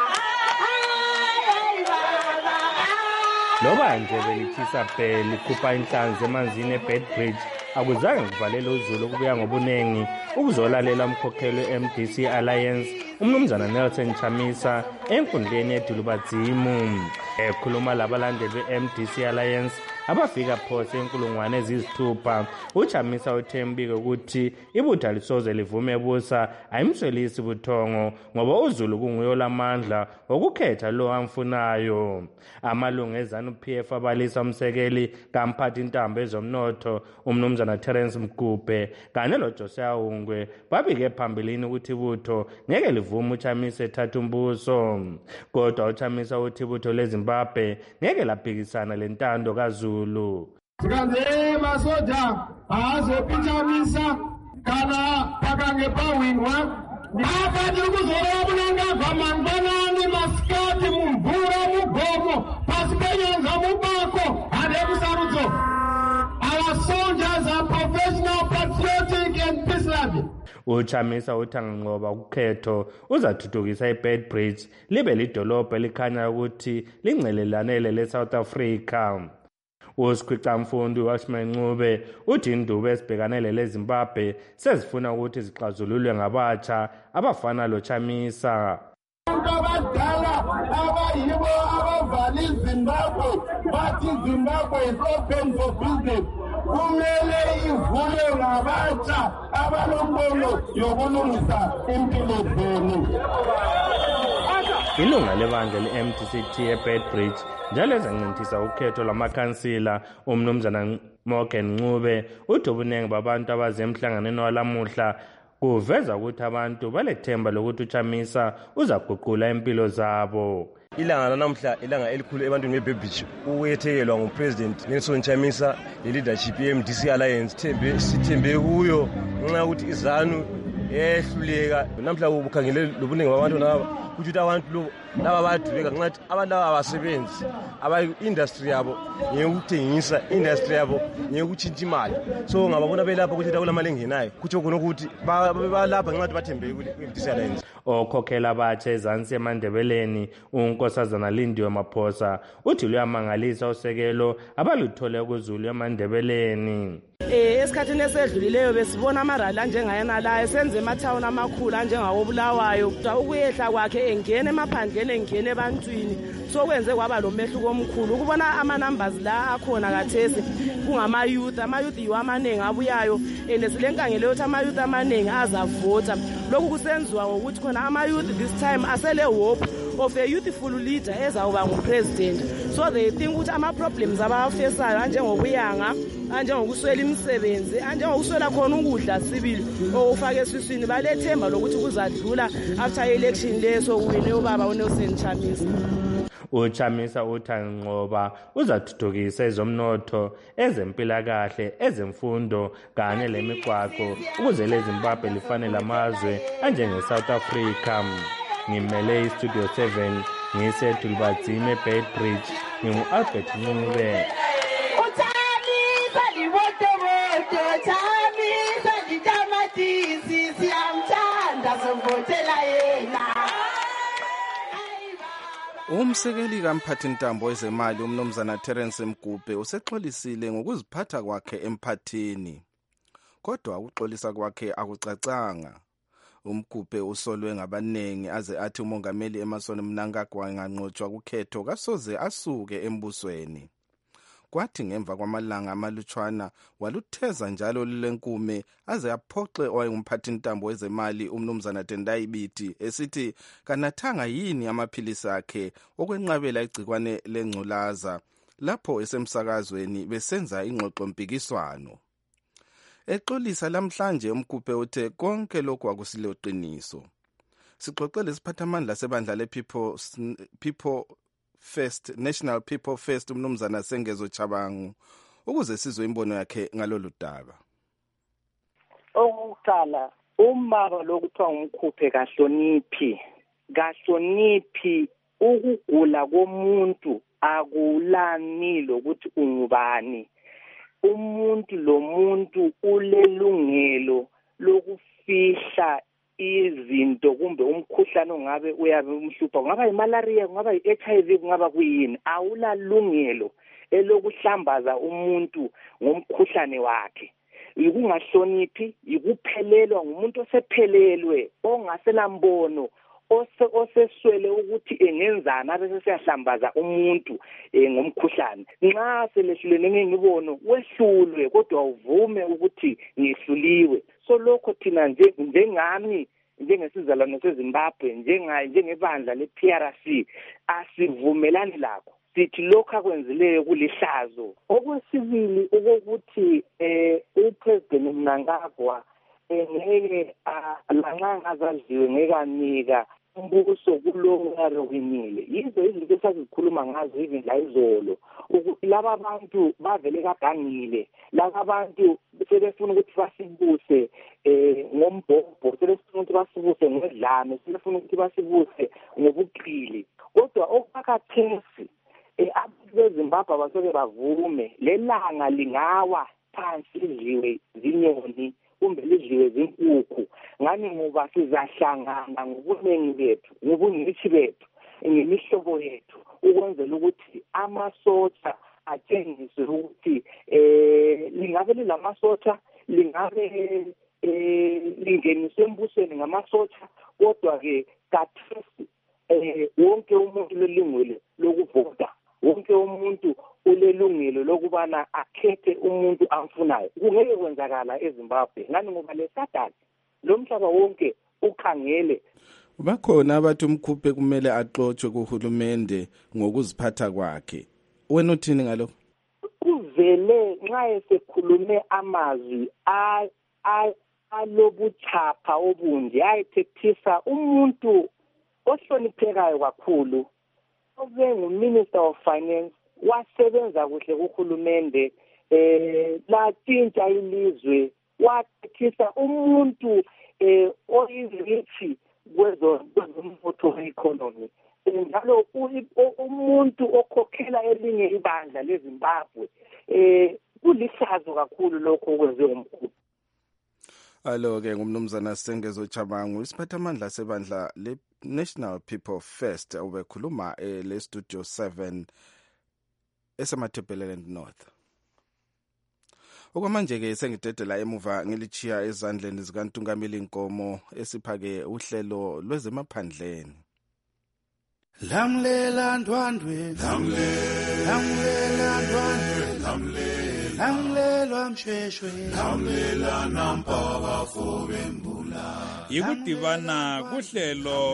Loba nje belithisa likhupha inhlanzi emanzini eBeitbridge akuzange kuvalele uZulu ukubuya ngobunengi ukuzolalela umkhokheli we-MDC Alliance uMnumzana Nelson Chamisa enkundleni edulubadzimu. Ekhuluma labalandeli be-MDC Alliance abafika phose inkulungwane eziyisithupha, uChamisa uthembike ukuthi ibutho alisoze livume busa ayimswelisi buthongo ngoba uZulu kunguye lamandla okukhetha lo amfunayo. Amalungu eZANU-PF abalisa umsekeli kamphathi ntambo ezomnotho uMnumzana Terence Mkupe kanye loJosiah Ungwe babike phambilini ukuthi ibutho ngeke livume uChamisa ethatha umbuso, kodwa uChamisa uthi ibutho leZimbabwe ngeke laphikisana lentando kaZulu. Sikanze masoja azopichamisa kana pakange pawinwa apa tiri kuzorova munangagwa mangwanani masikati mumvura mugomo pasi penyanza mubako hade musarudzo. Our soldiers are professional, patriotic and peace-loving. uChamisa uthi anganqoba ukhetho uzathuthukisa iBeitbridge libe lidolobha elikhanya ukuthi lingcelelanele leSouth Africa. uSikhwicamfundi uWashman Ncube uthi indubo esibhekanele leZimbabwe sezifuna ukuthi zixazululwe ngabatsha abafana loChamisa. Abadala abayibo abavala iZimbabwe bathi iZimbabwe is open for business. Kumele ivulwe ngabatsha abalombono yokulungisa impilo zenu. Ilunga lebandla le-MDCT eBeitbridge njalo ezancintisa ukhetho lwamakhansila uMnumzana Morgan Ncube uthi ubunengi babantu abazemhlanganweni walamuhla kuveza ukuthi abantu balethemba lokuthi uChamisa uzaguqula impilo zabo. Ilanga lanamhla ilanga elikhulu ebantwini beBeitbridge ukuyethekelwa nguPresident Nelson Chamisa leadership ye-MDC Alliance. Sithembe kuyo ngenxa yokuthi iZANU ehluleka namhla ubukhangele lobuningi babantu ukuthi abantu laba bayaduleka nxathi abantu laba abasebenzi industry yabo ngekuthengisa industry yabo ngekutshintsha imali so ngababona belapha ukuthi kula mali engenayo kutsho khona ukuthi balapha nxathi bathembeke kwi-MDC Alliance. Okhokhela abatsha ezantsi emandebeleni unkosazana Lindiwe Maphosa uthi luyamangalisa usekelo abaluthole kuzulu emandebeleni. Esikhathini esedlulileyo besibona amarali anjengayena la esenze emathawuni amakhulu anjengawo Bulawayo ukuyehla kwakhe engene emaphandleni engene ebantwini sokwenze kwaba lo mehluko omkhulu ukubona ama-numbers la akhona kathesi kungama-youth yiwo amaningi abuyayo and silenkangelo yokuthi ama-youth amaningi azavota. Lokhu kusenziwa ngokuthi khona ama-youth this time asele hope of a youthful leader ezawuba ngupresident, so they think ukuthi ama-problems abawafesayo anjengokuyanga anjengokuswela imisebenzi anjengokuswela khona ukudla sibili okufaka esiswini balethemba lokuthi kuzadlula after election leso kuwine ubaba uNelson Chamisa. uChamisa uthi Nqoba uzathuthukisa ezomnotho, ezempilakahle, ezemfundo kanye lemigwaqo ukuze leZimbabwe lifanele amazwe anjengeSouth Africa. Ngimele iStudio 7 ngisedulbadzime Beitbridge ngingu-Albert Ncube. Umsekeli kamphathintambo wezemali umnumzana Terence Mgubhe usexolisile ngokuziphatha kwakhe emphathini. Kodwa ukuxolisa kwakhe akucacanga. Umgubhe usolwe ngabanengi aze athi umongameli Emmerson Mnangagwa nganqotshwa kukhetho kasoze asuke embusweni. Kwathi ngemva kwamalanga amalutshwana walutheza njalo lenkume aze aphoxe owayengumphathintambo wezemali umnumzana Tendai Biti esithi kanathanga yini amaphilisi akhe okwenqabela igcikwane lengculaza lapho esemsakazweni besenza ingxoxo mpikiswano. Exolisa lamhlanje Mgubhe uthe konke lokhu akusiloqiniso. Sixoxele isiphathamandla sebandla le-People First, National People First umnumzana Sengezo Chabangu ukuze sizwe imbono yakhe ngalolu daba. Okuqala umama lokuthiwa ngumkhuphe kahloniphi ukugula komuntu akulani lokuthi ungubani. Umuntu lomuntu ulelungelo lokufihla izinto kumbe umkhuhlane ongabe uyabe umhlupha kungaba imalaria kungaba iHIV kungaba kuyini awulalungelo elokuhlambaza umuntu ngomkhuhlane wakhe. Ikungahloniphi ikuphelelwa ngumuntu osephelelwe ongaselambono oseswele ukuthi engenzana bese siyahlambaza umuntu ngomkhuhlane. Nxa selehlulene ngemibono wehlulwe kodwa uvume ukuthi ngihluliwe. So lokho thina njengami njengesizalwane seZimbabwe njengebandla le-PRC asivumelani lakho. Sithi lokho akwenzileyo kulihlazo. Okwesibili ukuthi uPresident Mnangagwa ngeke lanxa ngazadliwe ngekanika umbuso kulo yarowinile. Yizo izinto esazikhuluma ngazo even la izolo ukuthi laba bantu bavele kagangile, laba bantu sebefuna ukuthi basibuse ngombhobho, sebefuna ukuthi basibuse ngedlame, sebefuna ukuthi basibuse ngobuqili. Kodwa okakathesi abantu beZimbabwe basoke bavume lelanga lingawa phansi lidliwe zinyoni kumbe lidliwe zinkukhu ngani ngoba sizahlangana ngobuningi bethu ngobungcitshi bethu ngemihlobo yethu ukwenzela ukuthi amasotsha atshengiswe ukuthi lingabe lilamasotsha lingabe lingeniswe embusweni ngamasotsha kodwa-ke kathesi wonke umuntu ulelungelo lokuvota, wonke umuntu ulelungelo lokubana akhethe umuntu amfunayo. Kungeke kwenzakala eZimbabwe ngani ngoba lesadani lo mhlaba wonke ukhangele. Bakhona abathi Mgubhe kumele axotshwe kuhulumende ngokuziphatha kwakhe. Wena uthini ngalokho? Kuvele nxa esekhulume amazwi alobuchapha obunje ayethethisa umuntu ohloniphekayo kakhulu obenguMinister of Finance wasebenza kuhle kuhulumende latshintsha ilizwe wathethisa umuntu oyizirithi kwezomnotho we-economy. Njalo umuntu okhokhela elinye ibandla leZimbabwe kulihlazo kakhulu lokho okwenziwe umkhulu. Alo-ke ngumnumzana Sengezo Chabangu, isiphathamandla sebandla le-National People First, ubekhuluma le-Studio 7 esemaThebeleland North. Okwamanje-ke sengidedela emuva ngilichiya ezandleni zikaNtungameli Nkomo esiphake uhlelo lwezemaphandleni. Lamlela ndwandwe, lamlela ndwandwe, lamlelwa mshweshwe, lamlela nampaka fobembula. Yikudibana kuhlelo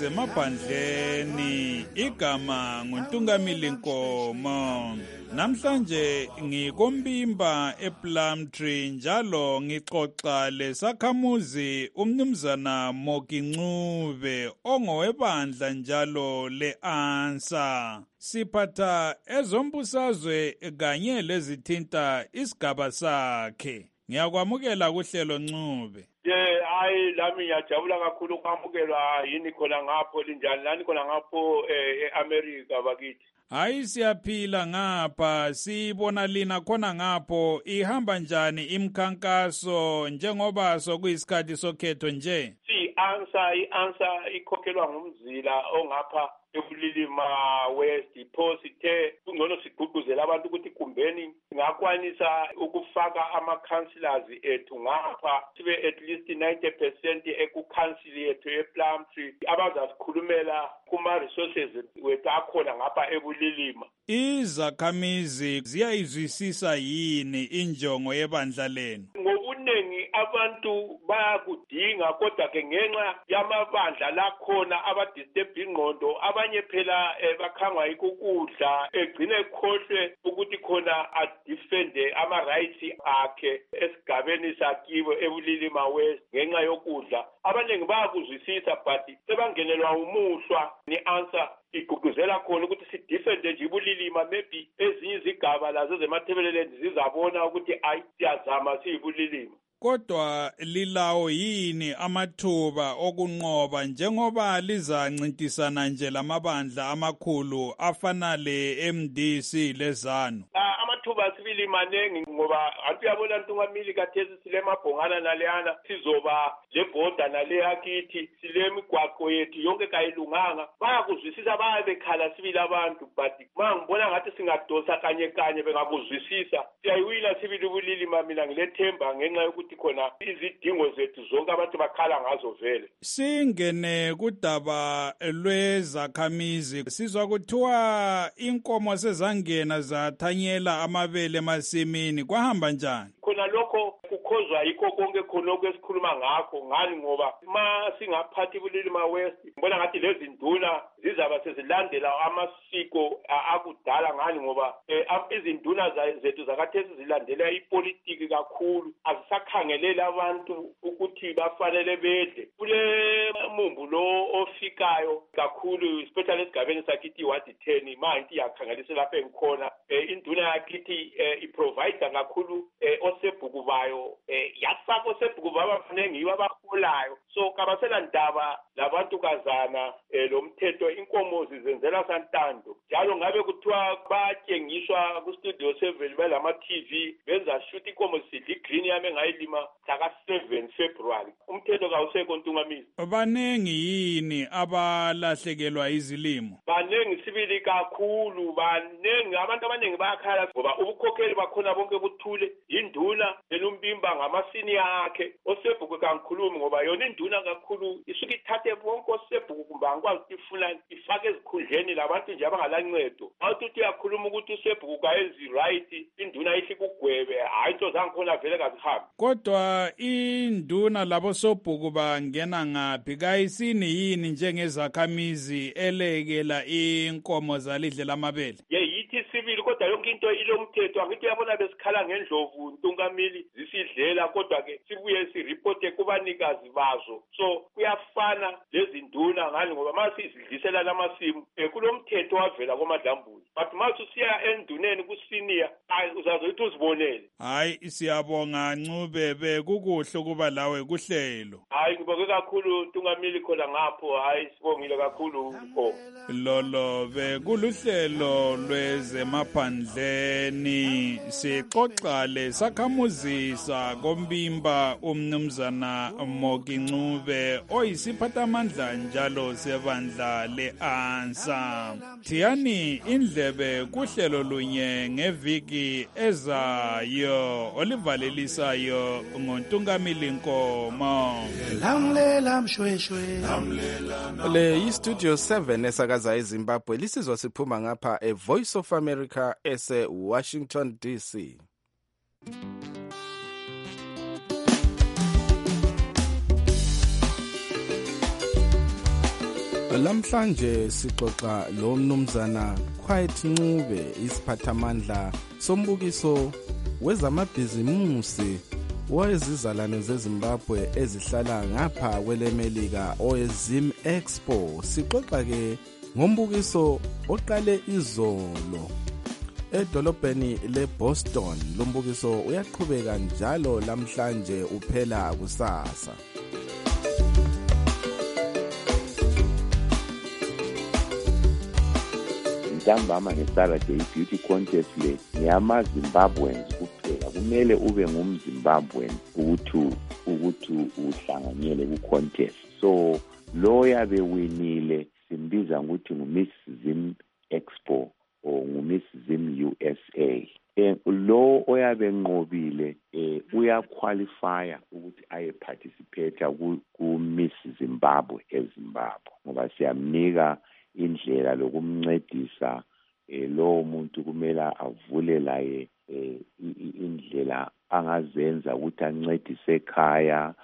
lwezemaphandleni, igama nguNtungameli Nkomo. Namhlanje ngikombimba ePlumtree njalo ngixoxa lesakhamuzi umnumzana Moki Ncube ongowebandla njalo le-ANSA. Siphatha ezombusazwe kanye lezithinta isigaba sakhe. Ngiyakwamukela kuhlelo Ncube. Hayi lami ngiyajabula kakhulu ukwamukelwa yini khona ngapho linjani lani khona ngapho eAmerica bakithi. Hayi siyaphila ngapha, sibona lina khona ngapho. Ihamba njani imkhankaso njengoba sokuyisikhathi sokhetho nje? I-ANSA ikhokhelwa ngumzila ongapha eBulilima West. Ipho sithe kungcono sigqugquzela abantu ukuthi kumbeni ngakwanisa ukufaka ama-councillors ethu ngapha sibe at least 90% ekucouncil yethu ePlumtree abazasikhulumela kuma-resources wethu akhona ngapha eBulilima. Izakhamizi ziyayizwisisa yini injongo yebandla lenu? Ngobuningi abantu bayakudinga kodwa ke ngenxa yamabandla lakhona abadisturb ingqondo abanye phela bakhangwa yikukudla egcine ekhohlwe ukuthi khona adefende ama-rights akhe esigabeni sakiwe eBulilima West ngenxa yokudla. Abaningi bayakuzwisisa but sebangenelwa umuhlwa ni-ANSA igqugquzela khona ukuthi sidefende nje iBulilima, maybe ezinye izigaba lazo zemaThebeleland zizabona ukuthi ayi siyazama siyiBulilima. Kodwa lilawo yini amathuba okunqoba njengoba lizancintisana nje lamabandla amakhulu afana le-MDC leZANU? Amathuba sibili manengi ngoba antu yabona Ntungameli kathesi sile mabhongana naleyana sizoba lebhoda nale yakithi sile migwaqo yethu yonke kayilunganga. Bayakuzwisisa bayabekhala sibili abantu but mangibona ngathi singadosa kanye bengakuzwisisa siyayiwina sibili uBulilima. Mina ngilethemba ngenxa yokuthi khona izidingo zethu zonke abantu bakhala ngazo vele. Singene kudaba lwezakhamizi, sizwa kuthiwa inkomo sezangena zathanyela amabele emasimini, kwahamba njani? Khona lokho kukhozwa yikho konke khonoko esikhuluma ngakho ngani ngoba ma singaphathi iBulilima West ngibona ngathi lezi nduna zizaba sezilandela amasiko akudala ngani ngoba izinduna zethu zakathesi zilandela ipolitiki kakhulu, azisakhangeleli abantu ukuthi bafanele bedle. Kule mumbu lo ofikayo kakhulu especially esigabeni sakithi iwadi 10 manje iyakhangelisa lapha engikhona induna yakithi iprovide kakhulu osebhuku bayo yasaka osebhuku babafanele ngiyo abaholayo. So kabasela ndaba labantu kazana lo mthetho inkomo zizenzela santando njalo ngabe kuthiwa batshengiswa ku-Studio 7 belama TV benza shoot inkomo sidla green yami engayilima mhla 7 February. Umthetho kawusekho Ntungameli. Banengi yini abalahlekelwa izilimo? Banengi sibili kakhulu, banengi abantu abanengi bayakhala ngoba ubukhokheli bakhona bonke buthule. Induna elumbimba ngamasini akhe osebhuku kangikhulumi ngoba yona induna kakhulu isuke ithathe bonke osebhuku kumbe angikwazi ukuthi ifuna ifake ezikhundleni labantu nje abangalancedo. Awuthi uyakhuluma ukuthi usebhuku kayenzi right induna ihle kugwebe hayi into zangikhona vele kazihambi. Kodwa induna labo sobhuku bangena ngaphi? Kayisini yini njengezakhamizi elekela inkomo zalidle lamabele? Yithi sibili kodwa yonke into ilomthetho. Angithi uyabona besikhala ngendlovu ntungamili zisidlela kodwa-ke sibuye siripote kubanikazi bazo. So kuyafana lezinduna ngani ngoba uma sizidlisela lamasimu kulomthetho wavela kwamadlambulu. But uma usiya enduneni kusiniya uzazoyithi uzibonele. Hayi siyabonga Ncube, bekukuhle ukuba lawe kuhlelo. Hayi ngibonge kakhulu Ntungamili khona ngapho. Hayi sibongile kakhulu. Lolo bekuluhlelo lwezemaphandleni sixoxa lesakhamuzi sakoMbimba umnumzana Moki Ncube oyisiphathamandla njalo sebandla le-ANSA. Thiyani indlebe kuhlelo lunye ngeviki ezayo olivalelisayo ngoNtungamili Nkomo. Lamlela mshweshwe le yi-studio 7 esakaza eZimbabwe lisizwa siphuma ngapha eVoice of America ese-Washington DC. Lamhlanje sixoxa lo mnumzana Quiet Ncube isiphathamandla sombukiso wezamabhizimusi wezizalwane zeZimbabwe ezihlala ngapha kwelemelika oweZim Expo. Sixoxa ke ngombukiso oqale izolo edolobheni leBoston. Lo mbukiso uyaqhubeka njalo lamhlanje uphela kusasa. Ntambama ngeSaturday beauty contest le ngeyama-Zimbabweans kuphela. Kumele ube ngumZimbabwean ukuthi uhlanganyele ku-contest. So lo yabe winile simbiza ukuthi nguMiss Zim Expo or nguMiss Zim USA. Lo oyabe nqobile uyaqualifya ukuthi aye participate ku-Miss Zimbabwe eZimbabwe ngoba siyamnika indlela lokumncedisa lo muntu kumele avule laye indlela angazenza ukuthi ancedise ekhaya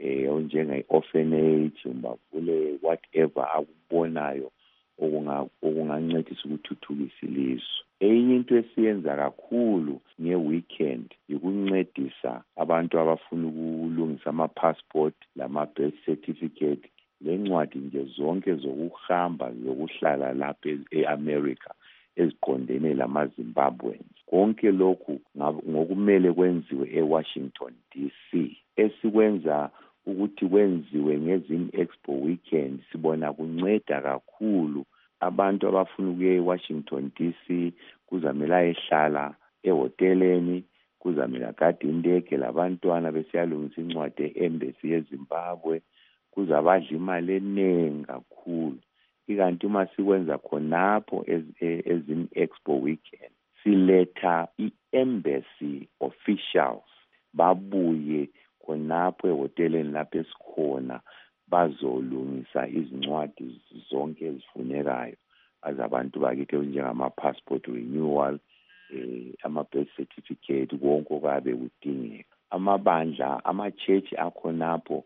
njenge-orphanage bavule whatever akubonayo okungancedisa ukuthuthukisa ilizwe. Enye into esiyenza kakhulu nge-weekend yikuncedisa abantu abafuna ukulungisa ama-passport lama-birth certificate. Le ncwadi nje zonke zokuhamba zokuhlala lapha e-America eziqondene lama-Zimbabweans. Konke lokhu ngokumele kwenziwe e-Washington DC. Esikwenza ukuthi kwenziwe ngeZim Expo weekend sibona kunceda kakhulu abantu abafuna ukuya e-Washington DC. Kuzamela ehlala ehoteleni, kuzamela gadi indege labantwana besiyalungisa incwadi e-embassy yeZimbabwe. Kuzabadla imali eningi kakhulu. Ikanti uma sikwenza khonapho eZim Expo weekend siletha i-embassy officials babuye khonapho ehoteleni lapho esikhona bazolungisa izincwadi zonke ezifunekayo azabantu bakithi njengama-passport renewal, ama-birth certificate, konke okabe kudingeka. Amabandla, ama-church akhonapho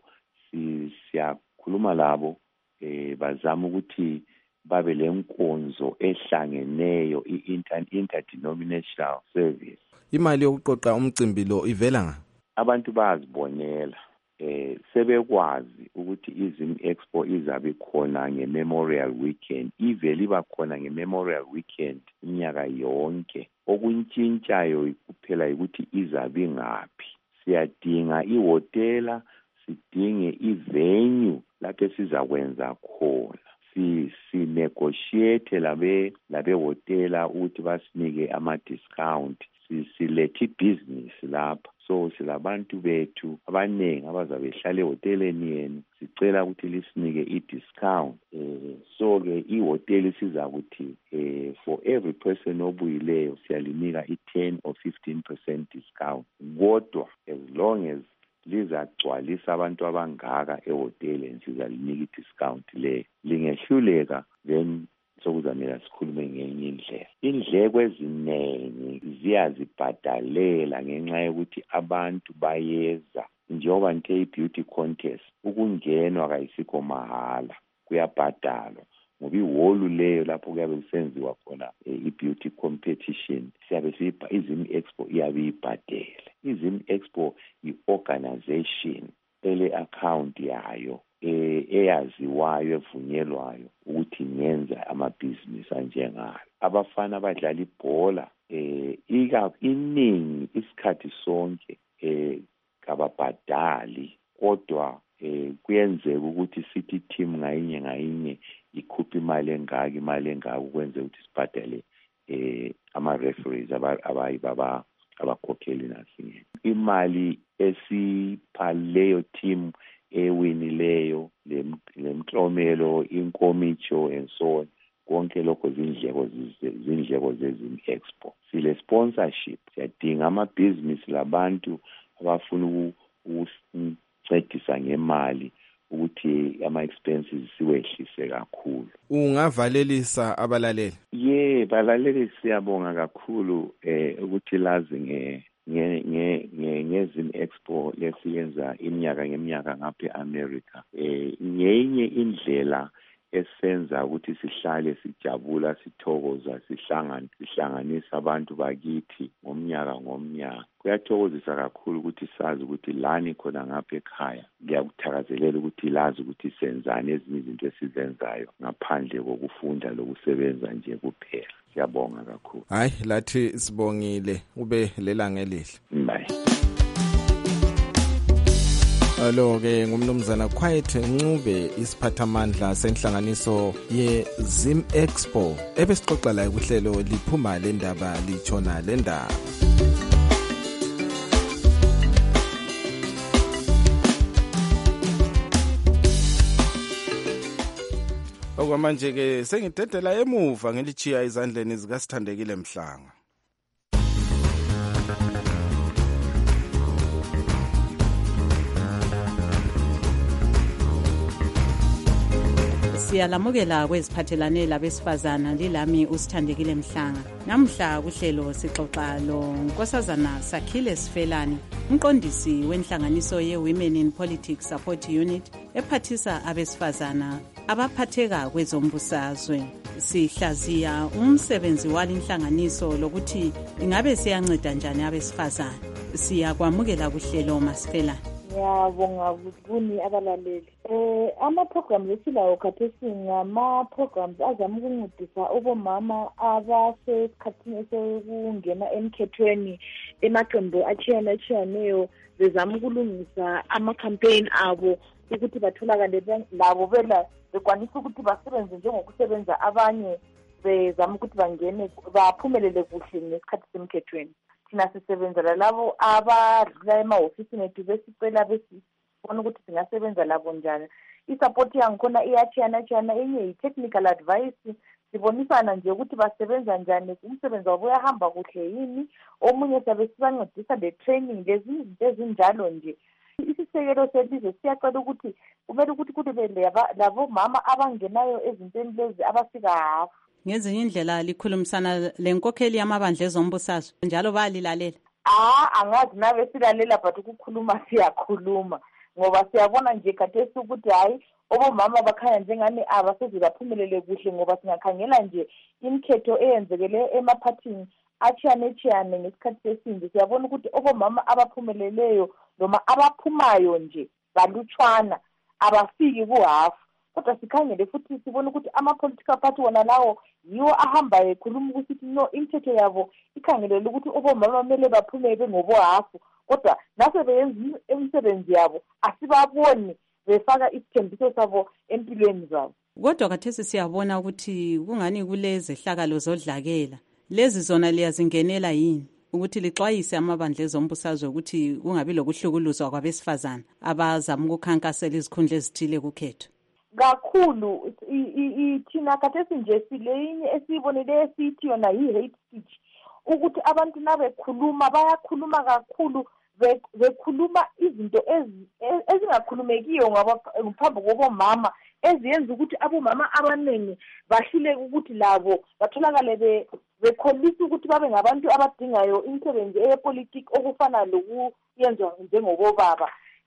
siyakhuluma labo bazama ukuthi babe lenkonzo ehlangeneyo interdenominational service. Imali yokuqoqa umcimbi lo ivela nga abantu bazibonela sebekwazi ukuthi iZim Expo izabe khona nge-Memorial Weekend. Ivele iba khona nge-Memorial Weekend iminyaka yonke. Okuntshintshayo kuphela ukuthi izabe ngaphi. Siyadinga ihotela, sidinge ivenue lapho sizakwenza khona. Si-negotiate labe hotela ukuthi basinike ama-discount. Silethe business lapha. So silabantu bethu abaningi abazabe behlala ehoteleni yenu. Sicela ukuthi lisinike i-discount. So-ke ihoteli sizakuthi for every person obuyileyo siyalinika i-10 or 15% discount. Kodwa as long as lizacwalisa abantu abangaka ehoteleni sizalinika i-discount le. Lingehluleka then sokuzamela sikhulume ngenye indlela. Indleko eziningi ziyazibhadalela ngenxa yokuthi abantu bayeza. Njengoba nithe i-beauty contest ukungenwa kayisikho mahala, kuyabhadalwa ngoba ihholu leyo lapho kuyabe kusenziwa khona i-beauty competition siyabe iZim Expo iyabe ibhadele. iZim Expo i-organization ele-account yayo eyaziwayo evunyelwayo ukuthi ngenza amabhizinisi anjengayo. Abafana abadlala ibhola iningi isikhathi sonke kababhadali, kodwa kuyenzeka ukuthi sithi team ngayinye ikhupha imali engaka ukwenza ukuthi sibhadale ama-referees abakhokheli nasingene. Imali esipha leyo team ewinileyo, lemklomelo, inkomitsho and so on, konke lokho zindleko zeZim Expo. Sile sponsorship siyadinga amabhizinisi labantu abafuna ukuncedisa ngemali ukuthi ama-expenses siwehlise kakhulu. Ungavalelisa abalaleli? Balaleli siyabonga kakhulu ukuthi lazi ngeZim Expo lesiyenza iminyaka ngeminyaka ngapha eAmerica. Ngenye indlela esenza ukuthi sihlale sijabula, sithokoza, sihlanganisa abantu bakithi ngomnyaka. Kuyathokozisa kakhulu ukuthi sazi ukuthi lani khona ngapha ekhaya kuyakuthakazelela ukuthi lazi ukuthi senzani ezinye izinto esizenzayo ngaphandle kokufunda lokusebenza nje kuphela. Siyabonga kakhulu. Hayi, lathi sibongile, ube lelanga elihle. Bye. Alo-ke ngumnumzana Quiet Ncube, isiphathamandla senhlanganiso yeZim Expo. Ebesixoxa la kuhlelo liphuma le ndaba litshona le ndaba. Okwamanje-ke sengidedela emuva ngilichiya izandleni zikaSithandekile Mhlanga. Siyalamukela kweziphathelane labesifazana, lilami uSithandekile Mhlanga. Namhla kuhlelo sixoxa lo Nkosazana Sakhile Sifelani, umqondisi wenhlanganiso ye-Women in Politics Support Unit ephathisa abesifazana abaphatheka kwezombusazwe. Sihlaziya umsebenzi walinhlanganiso lokuthi ingabe siyanceda njani abesifazana. Siyakwamukela kuhlelo Masifelani. Ngiyabonga kuni abalaleli. Ama-programs esilawo khathesi ngama-programs azama ukuncedisa obomama abasesikhathini esekungena emkhethweni emaqembu atshiyaneyo bezama ukulungisa ama-campaign abo ukuthi batholakale labo bekwanisa ukuthi basebenze njengokusebenza abanye, bezama ukuthi bangene baphumelele kuhle ngesikhathi semkhethweni. Thina sisebenzela labo abadlula emahofisini ethu besicela besibona ukuthi singasebenza labo njani. I-support yangikhona iyatshiyana, enye yi-technical advice, sibonisana nje ukuthi basebenza njani, umsebenzi wabo uyahamba kuhle yini. Omunye siyabe sibancedisa le-training, lezinto ezinjalo nje. Isisekelo selizwe siyacela ukuthi kumele ukuthi kube labo mama abangenayo ezintweni lezi abafika hafu. Ngezinye indlela likhulumisana lenkokheli yamabandla ezombusazwe njalo bayalilalela? Angazi nabe silalela, but ukukhuluma siyakhuluma ngoba siyabona nje khathesi ukuthi hayi obomama bakhanya njengani abaseze baphumelele kuhle, ngoba singakhangela nje imikhetho eyenzekele emaphathini atshiyane ngesikhathi sesimbi. Siyabona ukuthi obomama abaphumeleleyo noma abaphumayo nje balutshwana, abafiki kuhafu. Kodwa sikhangele futhi sibona ukuthi ama-political party wona lawo yiwo ahambayo ekhuluma ukuthi no, imithetho yabo ikhangelele ukuthi obomama kumele baphume bengobohafu, kodwa nase beyenza imisebenzi yabo asibaboni befaka isithembiso sabo empilweni zabo. Kodwa khathesi siyabona ukuthi kungani kulezehlakalo zodlakela. Lezi zona liyazingenela yini ukuthi lixwayise amabandla ezombusazwe ukuthi kungabi lokuhlukuluzwa kwabesifazana abazama ukukhankasela izikhundla ezithile kukhetho? Kakhulu thina khathesi nje sileyinye esiyibonele esithi yona yi-hate speech, ukuthi abantu nabekhuluma bayakhuluma kakhulu, bekhuluma izinto ezingakhulumekiyo ngaphambi kobomama, eziyenza ukuthi abomama abaningi bahluleke ukuthi labo batholakale bekholisa ukuthi babe ngabantu abadingayo imisebenzi eyepolitiki okufana lokuyenzwa njengobobaba.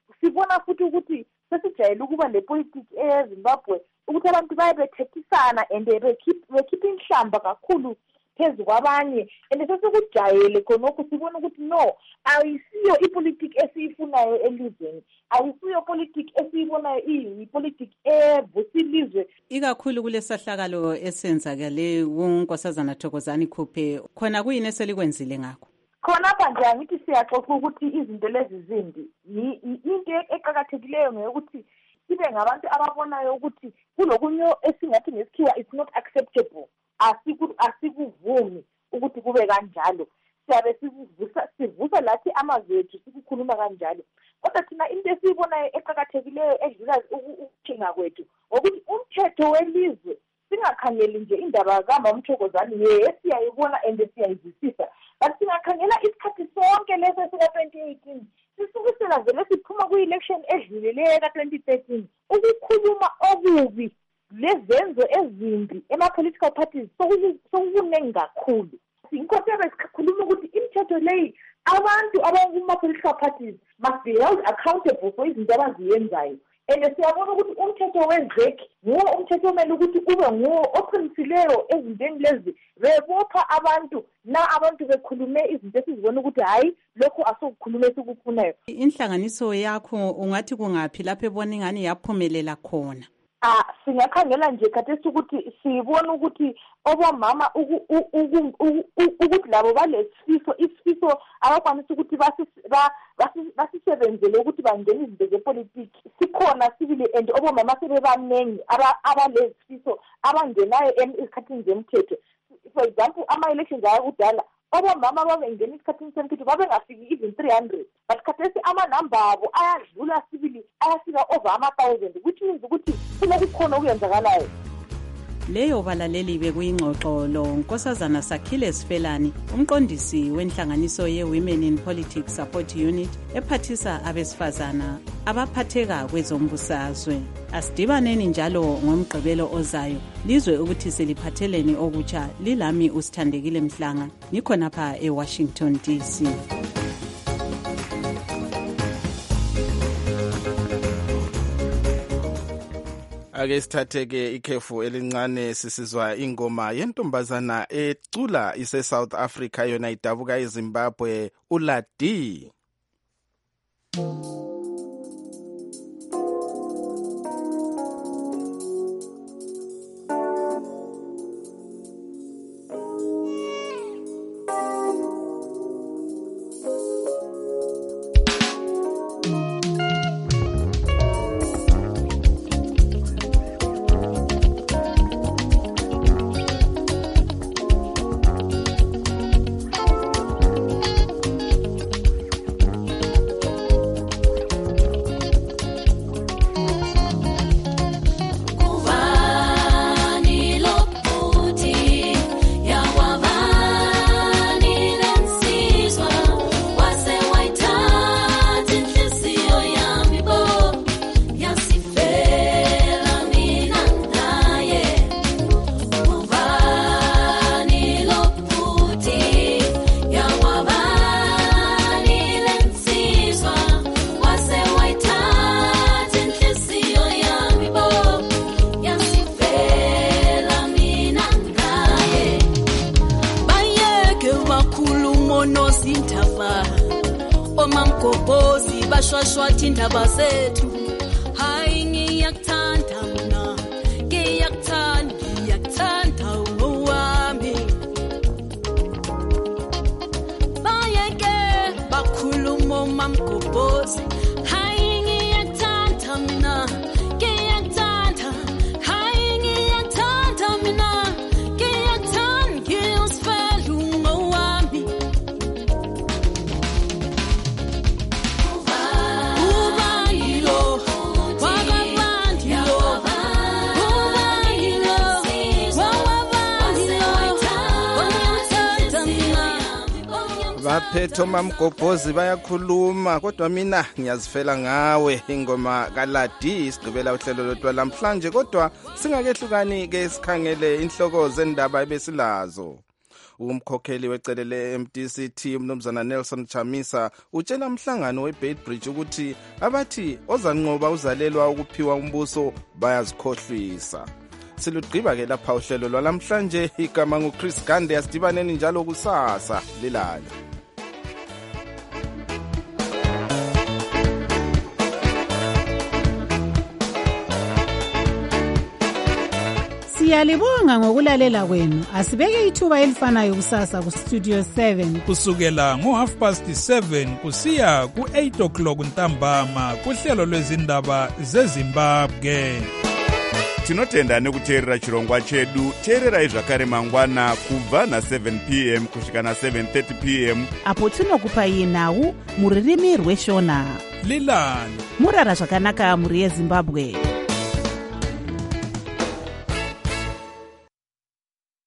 sibona futhi ukuthi sesijayele ukuba nepolitiki eZimbabwe ukuthi abantu baye bethethisana and bekhipha inhlamba kakhulu phezu kwabanye and sesikujayele khonokho sibona ukuthi no ayisiyo ipolitiki esiyifunayo elizweni, ayisiyo politiki esiyibonayo iyipolitiki evusilizwe. Ikakhulu kulesahlakalo esenzakale kuNkosazana Thokozani Khuphe, khona kuyini eselikwenzile ngakho? Khonapha nje angithi siyaxoxa ukuthi izinto lezi zimbi. Into eqhakathekileyo ngokuthi sibe ngabantu ababonayo ukuthi kulokunye esingathi ngesikhiwa it's not acceptable. Asikuvumi ukuthi kube kanjalo. Siyabe sivusa lathi amazwi ethu sikukhuluma kanjalo. Kodwa thina into esiyibonayo eqhakathekileyo edlula ukuthinga kwethu ukuthi umthetho welizwe singakhangeli nje indaba kaMamthokozani siyayibona and siyayizwisisa. But singakhangela isikhathi sonke leso sika-2018 sisukusela vele siphuma kwi-election edlulileyo ka-2013 ukukhuluma okubi lezenzo ezimbi ema-political parties sokukuningi kakhulu. Inkosi yabe sikhuluma ukuthi imithetho leyi abantu abakuma-political parties must be held accountable for izinto abaziyenzayo. And siyabona ukuthi umthetho wezek nguwo umthetho omele ukuthi ube nguwo oqinisileyo ezintweni lezi bebopha abantu abantu bekhulume izinto esizibona ukuthi hayi lokho asokukhulume sikufunayo. Inhlanganiso yakho ungathi kungaphi lapho ebona ingani yaphumelela khona? Singakhangela nje khathesi ukuthi sibona ukuthi obamama ukuthi labo balesifiso abakwanisa ukuthi basisebenzele ukuthi bangene izinto zepolitiki. Sikhona sibili and obamama sebebanengi abalesifiso abangenayo esikhathini zemthetho. For example, ama-elections ayakudala obamama babengena esikhathini semthetho babengafiki even 300, but khathesi amanamba abo ayadlula sibili ayafika over 1,000, which means ukuthi kunokukhona okuyenzakalayo. Leyo balaleli bekuyingxoxo lo Nkosazana Sakhile Sifelani, umqondisi wenhlanganiso ye-Women in Politics Support Unit ephathisa abesifazana abaphatheka kwezombusazwe. Asidibaneni njalo ngomgqibelo ozayo lizwe ukuthi seliphatheleni okutsha. Lilami uSithandekile Mhlanga, nikhonapha eWashington DC. Ake sithatheke ikhefu elincane sisizwa ingoma yentombazana ecula ise South Africa yona idabuka eZimbabwe uLadi. omamgobhozi bashwashwatha indaba zethu. Hayi ngiyakuthanda mina, ngiyakuthanda owami. Bayeke bakhuluma omamgobhozi. Hayi ngiyakuthanda mina, ngiyakuthanda. Hayi ngiyakuthanda mina, ngiyakuthanda ngiyosifela owami. Baphethe omamgobhozi bayakhuluma kodwa mina ngiyazifela ngawe. Ingoma kaLadi isigqibela uhlelo lodwa namhlanje, kodwa singakehlukani ke sikhangele inhloko zendaba ebesilazo. Umkhokheli wecele le-MDCT umnumzana Nelson Chamisa utshela umhlangano weBeitbridge ukuthi abathi ozanqoba uzalelwa ukuphiwa umbuso bayazikhohlwisa. Silugqiba-ke lapha uhlelo lwalamhlanje. Igama nguChris Gande. Asidibaneni njalo kusasa lilala. Siyalibonga ngokulalela kwenu. Asibeke ithuba elifanayo kusasa kuStudio 7 kusukela ngo7:30 kusiya ku8 o'clock ntambama kuhlelo lwezindaba zeZimbabwe. Tinotenda nekuteerera chirongwa chedu. Teererai zvakare mangwana kubva na7 p.m. kusvika na7:30 p.m. apo tinokupai nhau muririmi rweshona. Lilani murara zvakanaka muri yeZimbabwe.